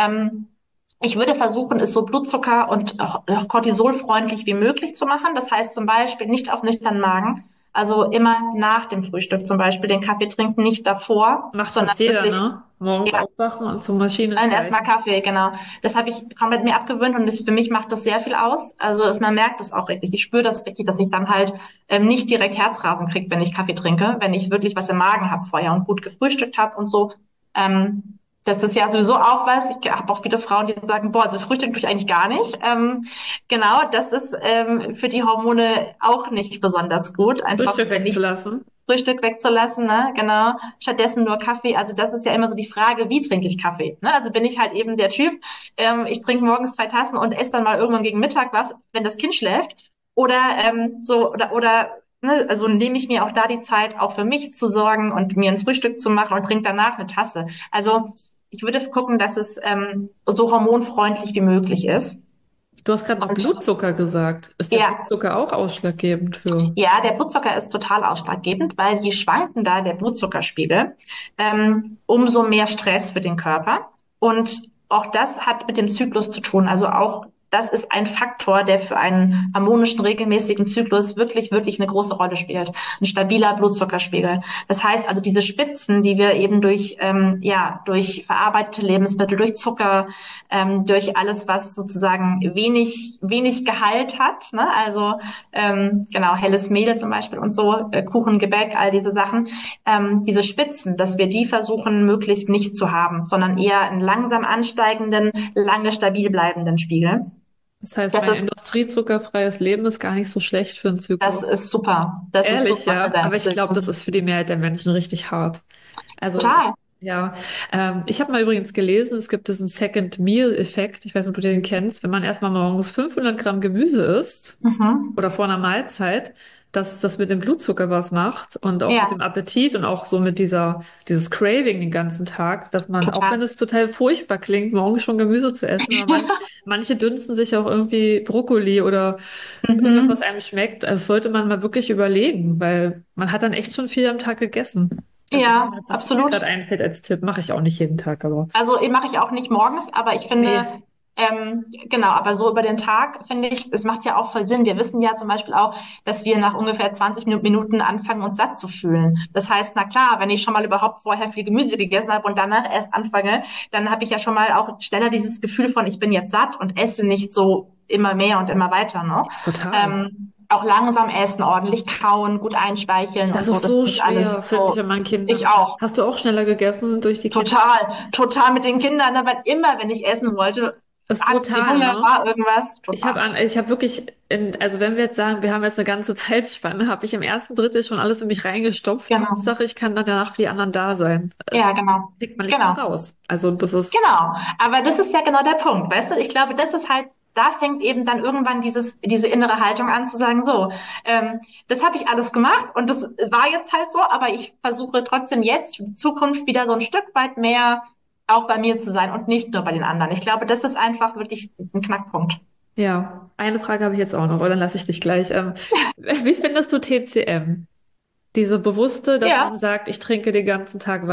Ich würde versuchen, es so Blutzucker- und Cortisolfreundlich wie möglich zu machen. Das heißt zum Beispiel nicht auf nüchternen Magen, also immer nach dem Frühstück zum Beispiel den Kaffee trinken, nicht davor, Macht sondern fast jeder, wirklich, ne? Morgens ja, aufwachen und zur Maschine erstmal schleichen. Kaffee, genau. Das habe ich komplett mir abgewöhnt und für mich macht das sehr viel aus. Also man merkt das auch richtig. Ich spüre das richtig, dass ich dann halt nicht direkt Herzrasen kriege, wenn ich Kaffee trinke, wenn ich wirklich was im Magen habe vorher und gut gefrühstückt habe und so. Ähm, Das ist ja sowieso auch was. Ich habe auch viele Frauen, die sagen, boah, also frühstücken tue ich eigentlich gar nicht. Genau, das ist für die Hormone auch nicht besonders gut. Einfach Frühstück nicht wegzulassen. Frühstück wegzulassen, ne? Genau. Stattdessen nur Kaffee. Also das ist ja immer so die Frage, wie trinke ich Kaffee? Ne? Also bin ich halt eben der Typ, ich trinke morgens 3 Tassen und esse dann mal irgendwann gegen Mittag was, wenn das Kind schläft. Oder oder ne? Also nehme ich mir auch da die Zeit, auch für mich zu sorgen und mir ein Frühstück zu machen und trinke danach eine Tasse. Also ich würde gucken, dass es so hormonfreundlich wie möglich ist. Du hast gerade noch Und Blutzucker gesagt. Ist der ja, Blutzucker auch ausschlaggebend für? ja, der Blutzucker ist total ausschlaggebend, weil je schwankender der Blutzuckerspiegel, umso mehr Stress für den Körper. Und auch das hat mit dem Zyklus zu tun. Also auch das ist ein Faktor, der für einen harmonischen, regelmäßigen Zyklus wirklich, wirklich eine große Rolle spielt. Ein stabiler Blutzuckerspiegel. Das heißt also, diese Spitzen, die wir eben durch verarbeitete Lebensmittel, durch Zucker, durch alles, was sozusagen wenig Gehalt hat, ne? Also genau, helles Mehl zum Beispiel und so, Kuchen, Gebäck, all diese Sachen, diese Spitzen, dass wir die versuchen, möglichst nicht zu haben, sondern eher einen langsam ansteigenden, lange stabil bleibenden Spiegel. Das heißt, Das mein ist, industriezuckerfreies Leben ist gar nicht so schlecht für einen das Zyklus. ist super. Das ist Ehrlich, super für ja. deinen Aber ich glaube, Zyklus. das ist für die Mehrheit der Menschen richtig hart. Also Total. ja, ich habe mal übrigens gelesen, es gibt diesen Second Meal-Effekt. Ich weiß nicht, ob du den kennst. Wenn man erstmal morgens 500 Gramm Gemüse isst Mhm. oder vor einer Mahlzeit, dass das mit dem Blutzucker was macht und auch mit Ja, dem Appetit und auch so mit dieses Craving den ganzen Tag, dass man, auch total. wenn es total furchtbar klingt, morgens schon Gemüse zu essen, aber manche dünsten sich auch irgendwie Brokkoli oder irgendwas, was Mhm. einem schmeckt. Also das sollte man mal wirklich überlegen, weil man hat dann echt schon viel am Tag gegessen. Also Ja, was mir gerade absolut. einfällt als Tipp, mache ich auch nicht jeden Tag, aber Also mache ich auch nicht morgens, aber ich finde, nee, genau, aber so über den Tag finde ich, es macht ja auch voll Sinn. Wir wissen ja zum Beispiel auch, dass wir nach ungefähr 20 Minuten anfangen, uns satt zu fühlen. Das heißt, na klar, wenn ich schon mal überhaupt vorher viel Gemüse gegessen habe und danach erst anfange, dann habe ich ja schon mal auch schneller dieses Gefühl von, ich bin jetzt satt und esse nicht so immer mehr und immer weiter, ne? total. Auch langsam essen, ordentlich kauen, gut einspeicheln und Das so. ist Das so ist schwer, alles finde ich, so. an meinen Ich Kindern. auch. Hast du auch schneller gegessen durch die Kinder? Total, total mit den Kindern, ne? Weil immer, wenn ich essen wollte, Das ist hatten die brutal, Hunger, ne? war irgendwas. Total. Ich habe wirklich, also wenn wir jetzt sagen, wir haben jetzt eine ganze Zeitspanne, habe ich im ersten Drittel schon alles in mich reingestopft. Genau. Hauptsache, ich kann dann danach für die anderen da sein. Ja, Es genau. kriegt man nicht mehr Genau. raus. Also das ist, Genau. Aber das ist ja genau der Punkt, weißt du? Ich glaube, das ist halt, da fängt eben dann irgendwann diese innere Haltung an zu sagen, so, das habe ich alles gemacht und das war jetzt halt so, aber ich versuche trotzdem jetzt für die Zukunft wieder so ein Stück weit mehr auch bei mir zu sein und nicht nur bei den anderen. Ich glaube, das ist einfach wirklich ein Knackpunkt. ja. Eine Frage habe ich jetzt auch noch, oder dann lasse ich dich gleich. Wie findest du TCM? Diese bewusste, dass Ja. man sagt, ich trinke den ganzen Tag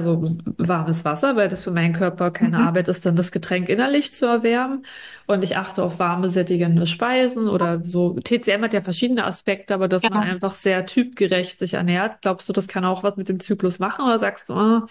warmes Wasser, weil das für meinen Körper keine Mhm. Arbeit ist, dann das Getränk innerlich zu erwärmen. Und ich achte auf warme, sättigende Speisen oder so. TCM hat ja verschiedene Aspekte, aber dass man Genau. einfach sehr typgerecht sich ernährt. Glaubst du, das kann auch was mit dem Zyklus machen? Oder sagst du,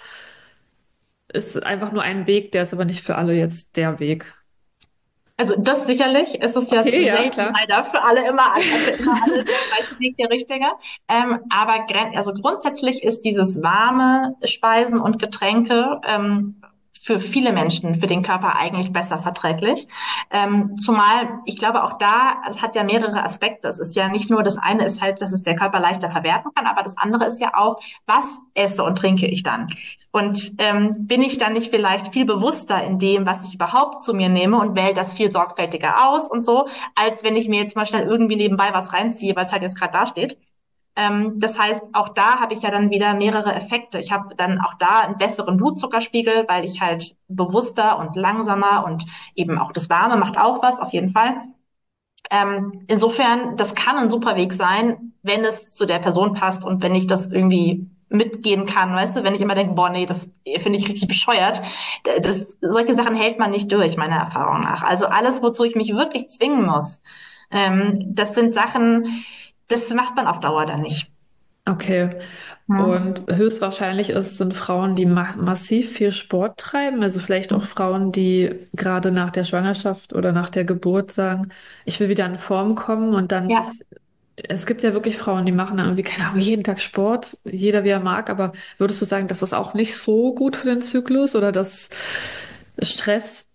ist einfach nur ein Weg, der ist aber nicht für alle jetzt der Weg? Also das sicherlich, es ist ja Okay, ja, selten klar. leider für immer alle der gleiche Weg der richtige. Aber also grundsätzlich ist dieses warme Speisen und Getränke für viele Menschen, für den Körper eigentlich besser verträglich. Zumal, ich glaube auch da, es hat ja mehrere Aspekte. Es ist ja nicht nur, das eine ist halt, dass es der Körper leichter verwerten kann, aber das andere ist ja auch, was esse und trinke ich dann? Und bin ich dann nicht vielleicht viel bewusster in dem, was ich überhaupt zu mir nehme und wähle das viel sorgfältiger aus und so, als wenn ich mir jetzt mal schnell irgendwie nebenbei was reinziehe, weil es halt jetzt gerade da steht. Das heißt, auch da habe ich ja dann wieder mehrere Effekte. Ich habe dann auch da einen besseren Blutzuckerspiegel, weil ich halt bewusster und langsamer und eben auch das Warme macht auch was, auf jeden Fall. Insofern, das kann ein super Weg sein, wenn es zu der Person passt und wenn ich das irgendwie mitgehen kann, weißt du, wenn ich immer denke, boah, nee, das finde ich richtig bescheuert. Solche Sachen hält man nicht durch, meiner Erfahrung nach. Also alles, wozu ich mich wirklich zwingen muss, das sind Sachen, das macht man auf Dauer dann nicht. Okay. Ja. Und höchstwahrscheinlich sind Frauen, die massiv viel Sport treiben, also vielleicht auch Frauen, die gerade nach der Schwangerschaft oder nach der Geburt sagen, ich will wieder in Form kommen und dann Ja. es gibt ja wirklich Frauen, die machen dann irgendwie, keine Ahnung, jeden Tag Sport, jeder wie er mag, aber würdest du sagen, das ist auch nicht so gut für den Zyklus oder das Stress?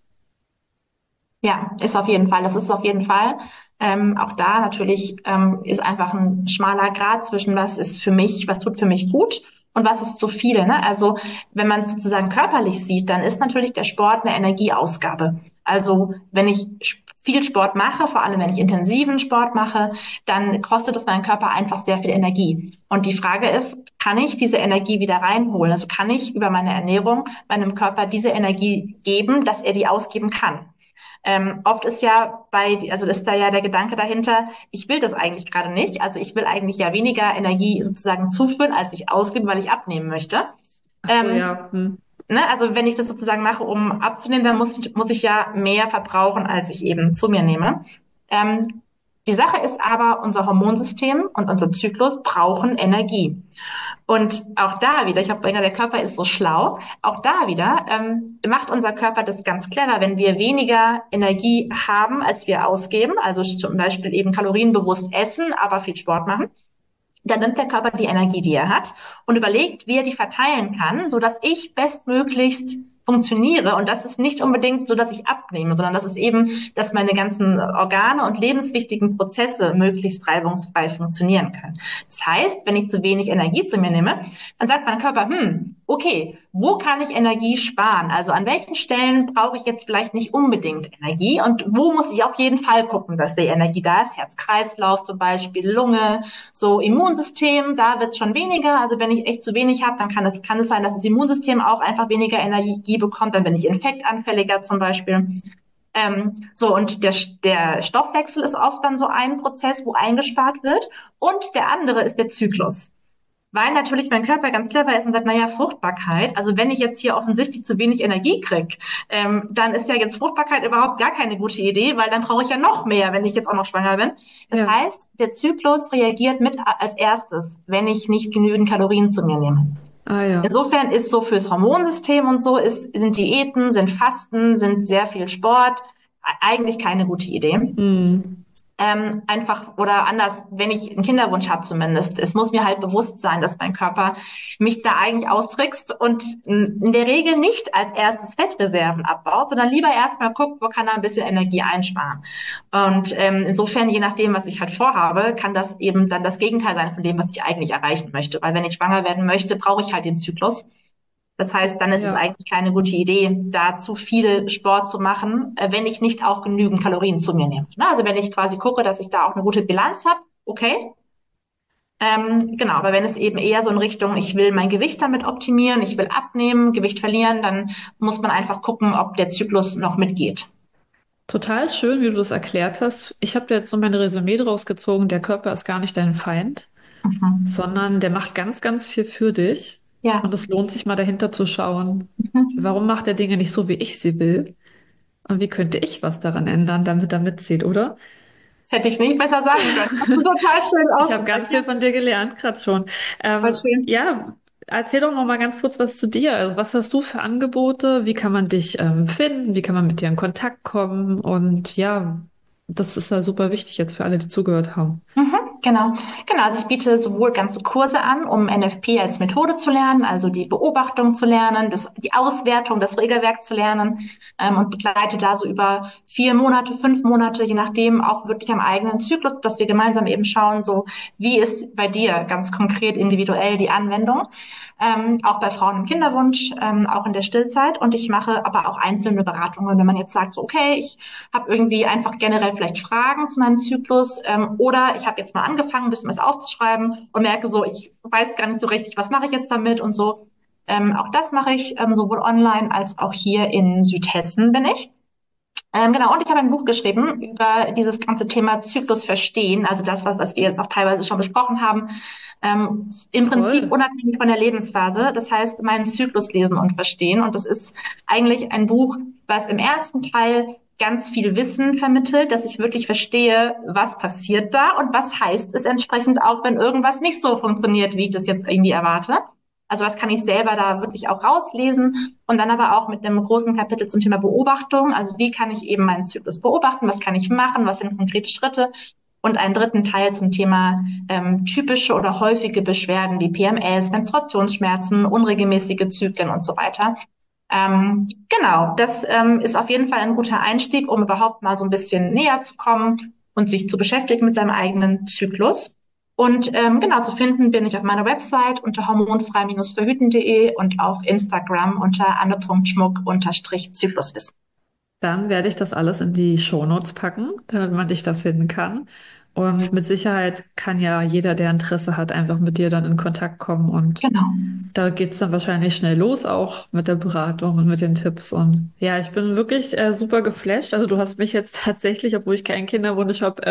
Ja, ist auf jeden Fall. Das ist auf jeden Fall. Auch da natürlich ist einfach ein schmaler Grat zwischen was ist für mich, was tut für mich gut und was ist zu viel. Ne? Also wenn man es sozusagen körperlich sieht, dann ist natürlich der Sport eine Energieausgabe. Also wenn ich viel Sport mache, vor allem wenn ich intensiven Sport mache, dann kostet es meinen Körper einfach sehr viel Energie. Und die Frage ist, kann ich diese Energie wieder reinholen? Also kann ich über meine Ernährung meinem Körper diese Energie geben, dass er die ausgeben kann? Oft ist ja also ist da ja der Gedanke dahinter, ich will das eigentlich gerade nicht. Also ich will eigentlich ja weniger Energie sozusagen zuführen, als ich ausgebe, weil ich abnehmen möchte. Ach so, Ähm, ja. Hm. ne? Also wenn ich das sozusagen mache, um abzunehmen, dann muss ich ja mehr verbrauchen, als ich eben zu mir nehme. Ähm, die Sache ist aber, unser Hormonsystem und unser Zyklus brauchen Energie. Und auch da wieder, ich habe gesagt, der Körper ist so schlau, auch da wieder macht unser Körper das ganz clever, wenn wir weniger Energie haben, als wir ausgeben, also zum Beispiel eben kalorienbewusst essen, aber viel Sport machen, dann nimmt der Körper die Energie, die er hat und überlegt, wie er die verteilen kann, so dass ich bestmöglichst funktioniere. Und das ist nicht unbedingt so, dass ich abnehme, sondern das ist eben, dass meine ganzen Organe und lebenswichtigen Prozesse möglichst reibungsfrei funktionieren können. Das heißt, wenn ich zu wenig Energie zu mir nehme, dann sagt mein Körper, okay, wo kann ich Energie sparen? Also an welchen Stellen brauche ich jetzt vielleicht nicht unbedingt Energie und wo muss ich auf jeden Fall gucken, dass die Energie da ist? Herz-Kreislauf zum Beispiel, Lunge, so Immunsystem, da wird es schon weniger. Also wenn ich echt zu wenig habe, dann kann es sein, dass das Immunsystem auch einfach weniger Energie bekommt. Dann bin ich infektanfälliger zum Beispiel. So, und der Stoffwechsel ist oft dann so ein Prozess, wo eingespart wird. Und der andere ist der Zyklus. Weil natürlich mein Körper ganz clever ist und sagt, naja, Fruchtbarkeit, also wenn ich jetzt hier offensichtlich zu wenig Energie kriege, dann ist ja jetzt Fruchtbarkeit überhaupt gar keine gute Idee, weil dann brauche ich ja noch mehr, wenn ich jetzt auch noch schwanger bin. Das Ja. heißt, der Zyklus reagiert mit als erstes, wenn ich nicht genügend Kalorien zu mir nehme. Ah ja. Insofern ist so fürs Hormonsystem und so sind Diäten, sind Fasten, sind sehr viel Sport eigentlich keine gute Idee. Hm. Einfach oder anders, wenn ich einen Kinderwunsch habe zumindest. Es muss mir halt bewusst sein, dass mein Körper mich da eigentlich austrickst und in der Regel nicht als erstes Fettreserven abbaut, sondern lieber erstmal guckt, wo kann er ein bisschen Energie einsparen. Und insofern, je nachdem, was ich halt vorhabe, kann das eben dann das Gegenteil sein von dem, was ich eigentlich erreichen möchte. Weil wenn ich schwanger werden möchte, brauche ich halt den Zyklus. Das heißt, dann ist es Ja. eigentlich keine gute Idee, da zu viel Sport zu machen, wenn ich nicht auch genügend Kalorien zu mir nehme. Also wenn ich quasi gucke, dass ich da auch eine gute Bilanz habe, okay. Genau, aber wenn es eben eher so in Richtung, ich will mein Gewicht damit optimieren, ich will abnehmen, Gewicht verlieren, dann muss man einfach gucken, ob der Zyklus noch mitgeht. Total schön, wie du das erklärt hast. Ich habe da jetzt so mein Resümee draus gezogen, der Körper ist gar nicht dein Feind, Mhm. sondern der macht ganz, ganz viel für dich. Ja. Und es lohnt sich mal dahinter zu schauen, Mhm. warum macht er Dinge nicht so, wie ich sie will? Und wie könnte ich was daran ändern, damit er mitzieht, oder? Das hätte ich nicht besser sagen können. Das ist total schön Ich habe ausgedrückt. ganz Ja, viel von dir gelernt, gerade schon. voll schön. Ja, erzähl doch noch mal ganz kurz was zu dir. Also, was hast du für Angebote? Wie kann man dich finden? Wie kann man mit dir in Kontakt kommen? Und ja, das ist ja super wichtig jetzt für alle, die zugehört haben. Mhm, genau. Genau, also ich biete sowohl ganze Kurse an, um NFP als Methode zu lernen, also die Beobachtung zu lernen, die Auswertung, das Regelwerk zu lernen, und begleite da so über 4 Monate, 5 Monate, je nachdem auch wirklich am eigenen Zyklus, dass wir gemeinsam eben schauen, so wie ist bei dir ganz konkret individuell die Anwendung, auch bei Frauen im Kinderwunsch, auch in der Stillzeit. Und ich mache aber auch einzelne Beratungen, wenn man jetzt sagt, so okay, ich habe irgendwie einfach generell vielleicht Fragen zu meinem Zyklus, oder ich habe jetzt mal angefangen, ein bisschen was aufzuschreiben und merke so, ich weiß gar nicht so richtig, was mache ich jetzt damit und so. Auch das mache ich sowohl online als auch hier in Südhessen bin ich. Genau, und ich habe ein Buch geschrieben über dieses ganze Thema Zyklus verstehen, also das, was wir jetzt auch teilweise schon besprochen haben, im Prinzip Toll. unabhängig von der Lebensphase. Das heißt, meinen Zyklus lesen und verstehen. Und das ist eigentlich ein Buch, was im ersten Teil ganz viel Wissen vermittelt, dass ich wirklich verstehe, was passiert da und was heißt es entsprechend auch, wenn irgendwas nicht so funktioniert, wie ich das jetzt irgendwie erwarte. Also was kann ich selber da wirklich auch rauslesen und dann aber auch mit einem großen Kapitel zum Thema Beobachtung. Also wie kann ich eben meinen Zyklus beobachten? Was kann ich machen? Was sind konkrete Schritte? Und einen dritten Teil zum Thema typische oder häufige Beschwerden wie PMS, Menstruationsschmerzen, unregelmäßige Zyklen und so weiter. Genau, das ist auf jeden Fall ein guter Einstieg, um überhaupt mal so ein bisschen näher zu kommen und sich zu beschäftigen mit seinem eigenen Zyklus. Und genau, zu finden bin ich auf meiner Website unter hormonfrei-verhüten.de und auf Instagram unter anne.schmuck-zykluswissen. Dann werde ich das alles in die Shownotes packen, damit man dich da finden kann. Und mit Sicherheit kann ja jeder, der Interesse hat, einfach mit dir dann in Kontakt kommen. Und Genau. da geht's dann wahrscheinlich schnell los, auch mit der Beratung und mit den Tipps. Und ja, ich bin wirklich super geflasht. Also du hast mich jetzt tatsächlich, obwohl ich keinen Kinderwunsch habe,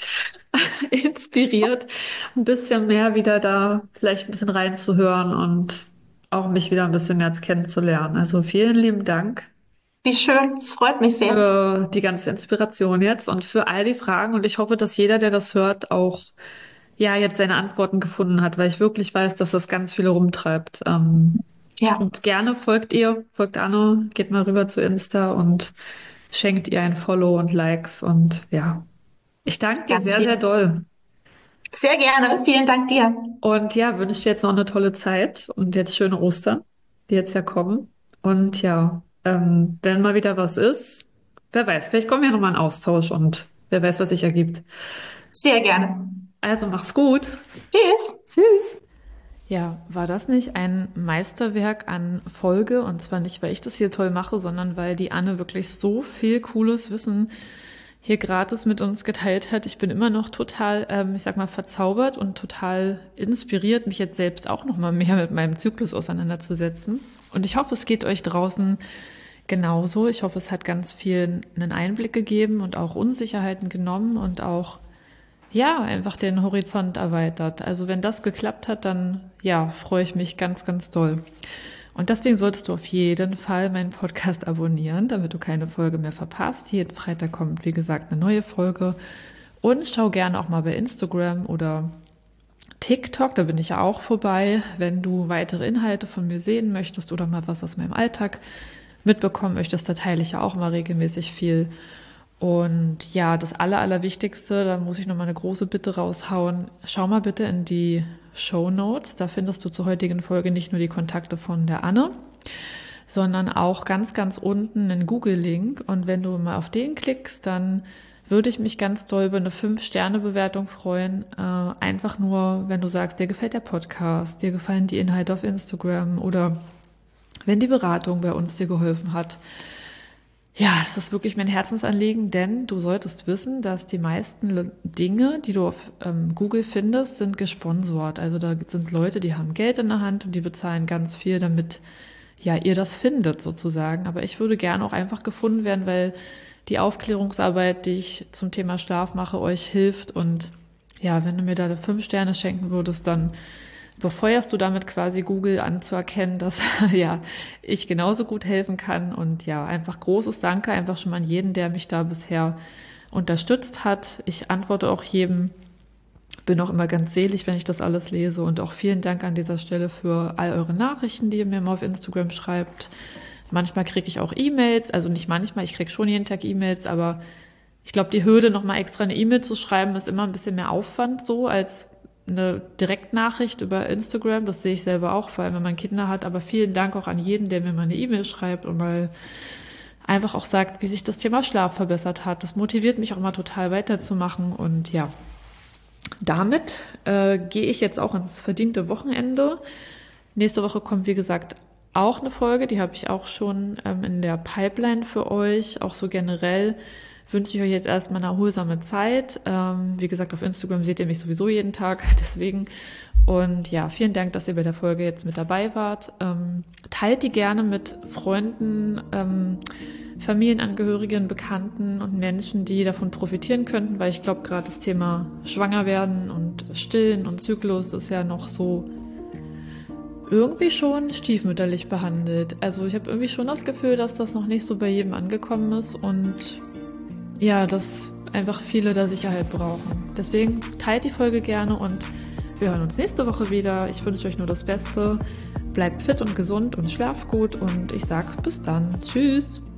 inspiriert, ein bisschen mehr wieder da vielleicht ein bisschen reinzuhören und auch mich wieder ein bisschen mehr kennenzulernen. Also vielen lieben Dank Wie schön, es freut mich sehr. für die ganze Inspiration jetzt und für all die Fragen. Und ich hoffe, dass jeder, der das hört, auch ja jetzt seine Antworten gefunden hat, weil ich wirklich weiß, dass das ganz viele rumtreibt. Ja, Und gerne folgt Anne, geht mal rüber zu Insta und schenkt ihr ein Follow und Likes. Und ja, ich danke dir ganz sehr, sehr lieb. doll. Sehr gerne. Vielen Dank dir. Und ja, wünsche dir jetzt noch eine tolle Zeit und jetzt schöne Ostern, die jetzt ja kommen. Und ja. Wenn mal wieder was ist, wer weiß, vielleicht kommen wir nochmal in Austausch und wer weiß, was sich ergibt. Sehr gerne. Also mach's gut. Tschüss. Tschüss. Ja, war das nicht ein Meisterwerk an Folge? Und zwar nicht, weil ich das hier toll mache, sondern weil die Anne wirklich so viel cooles Wissen hier gratis mit uns geteilt hat. Ich bin immer noch total, ich sag mal, verzaubert und total inspiriert, mich jetzt selbst auch noch mal mehr mit meinem Zyklus auseinanderzusetzen. Und ich hoffe, es geht euch draußen genauso. Ich hoffe, es hat ganz viel einen Einblick gegeben und auch Unsicherheiten genommen und auch ja, einfach den Horizont erweitert. Also wenn das geklappt hat, dann ja, freue ich mich ganz, ganz doll. Und deswegen solltest du auf jeden Fall meinen Podcast abonnieren, damit du keine Folge mehr verpasst. Jeden Freitag kommt, wie gesagt, eine neue Folge. Und schau gerne auch mal bei Instagram oder TikTok, da bin ich ja auch vorbei, wenn du weitere Inhalte von mir sehen möchtest oder mal was aus meinem Alltag mitbekommen möchtest. Da teile ich ja auch mal regelmäßig viel. Und ja, das Allerwichtigste, da muss ich nochmal eine große Bitte raushauen. Schau mal bitte in die Shownotes. Da findest du zur heutigen Folge nicht nur die Kontakte von der Anne, sondern auch ganz, ganz unten einen Google-Link. Und wenn du mal auf den klickst, dann würde ich mich ganz doll über eine 5-Sterne-Bewertung freuen. Einfach nur, wenn du sagst, dir gefällt der Podcast, dir gefallen die Inhalte auf Instagram oder wenn die Beratung bei uns dir geholfen hat. Ja, das ist wirklich mein Herzensanliegen, denn du solltest wissen, dass die meisten Dinge, die du auf Google findest, sind gesponsort. Also da sind Leute, die haben Geld in der Hand und die bezahlen ganz viel, damit ja ihr das findet sozusagen. Aber ich würde gerne auch einfach gefunden werden, weil die Aufklärungsarbeit, die ich zum Thema Schlaf mache, euch hilft. Und ja, wenn du mir da 5 Sterne schenken würdest, dann befeuerst du damit quasi Google anzuerkennen, dass ja ich genauso gut helfen kann. Und ja, einfach großes Danke einfach schon mal an jeden, der mich da bisher unterstützt hat. Ich antworte auch jedem, bin auch immer ganz selig, wenn ich das alles lese. Und auch vielen Dank an dieser Stelle für all eure Nachrichten, die ihr mir mal auf Instagram schreibt. Manchmal kriege ich auch E-Mails, also nicht manchmal, ich kriege schon jeden Tag E-Mails, aber ich glaube, die Hürde, nochmal extra eine E-Mail zu schreiben, ist immer ein bisschen mehr Aufwand so als eine Direktnachricht über Instagram, das sehe ich selber auch, vor allem wenn man Kinder hat, aber vielen Dank auch an jeden, der mir mal eine E-Mail schreibt und mal einfach auch sagt, wie sich das Thema Schlaf verbessert hat. Das motiviert mich auch mal total weiterzumachen und ja, damit gehe ich jetzt auch ins verdiente Wochenende. Nächste Woche kommt, wie gesagt, auch eine Folge, die habe ich auch schon in der Pipeline für euch, auch so generell wünsche ich euch jetzt erstmal eine erholsame Zeit. Wie gesagt, auf Instagram seht ihr mich sowieso jeden Tag, deswegen. Und ja, vielen Dank, dass ihr bei der Folge jetzt mit dabei wart. Teilt die gerne mit Freunden, Familienangehörigen, Bekannten und Menschen, die davon profitieren könnten, weil ich glaube, gerade das Thema Schwangerwerden und Stillen und Zyklus ist ja noch so irgendwie schon stiefmütterlich behandelt. Also ich habe irgendwie schon das Gefühl, dass das noch nicht so bei jedem angekommen ist und ja, dass einfach viele da Sicherheit brauchen. Deswegen teilt die Folge gerne und wir hören uns nächste Woche wieder. Ich wünsche euch nur das Beste. Bleibt fit und gesund und schlaft gut und ich sag bis dann. Tschüss.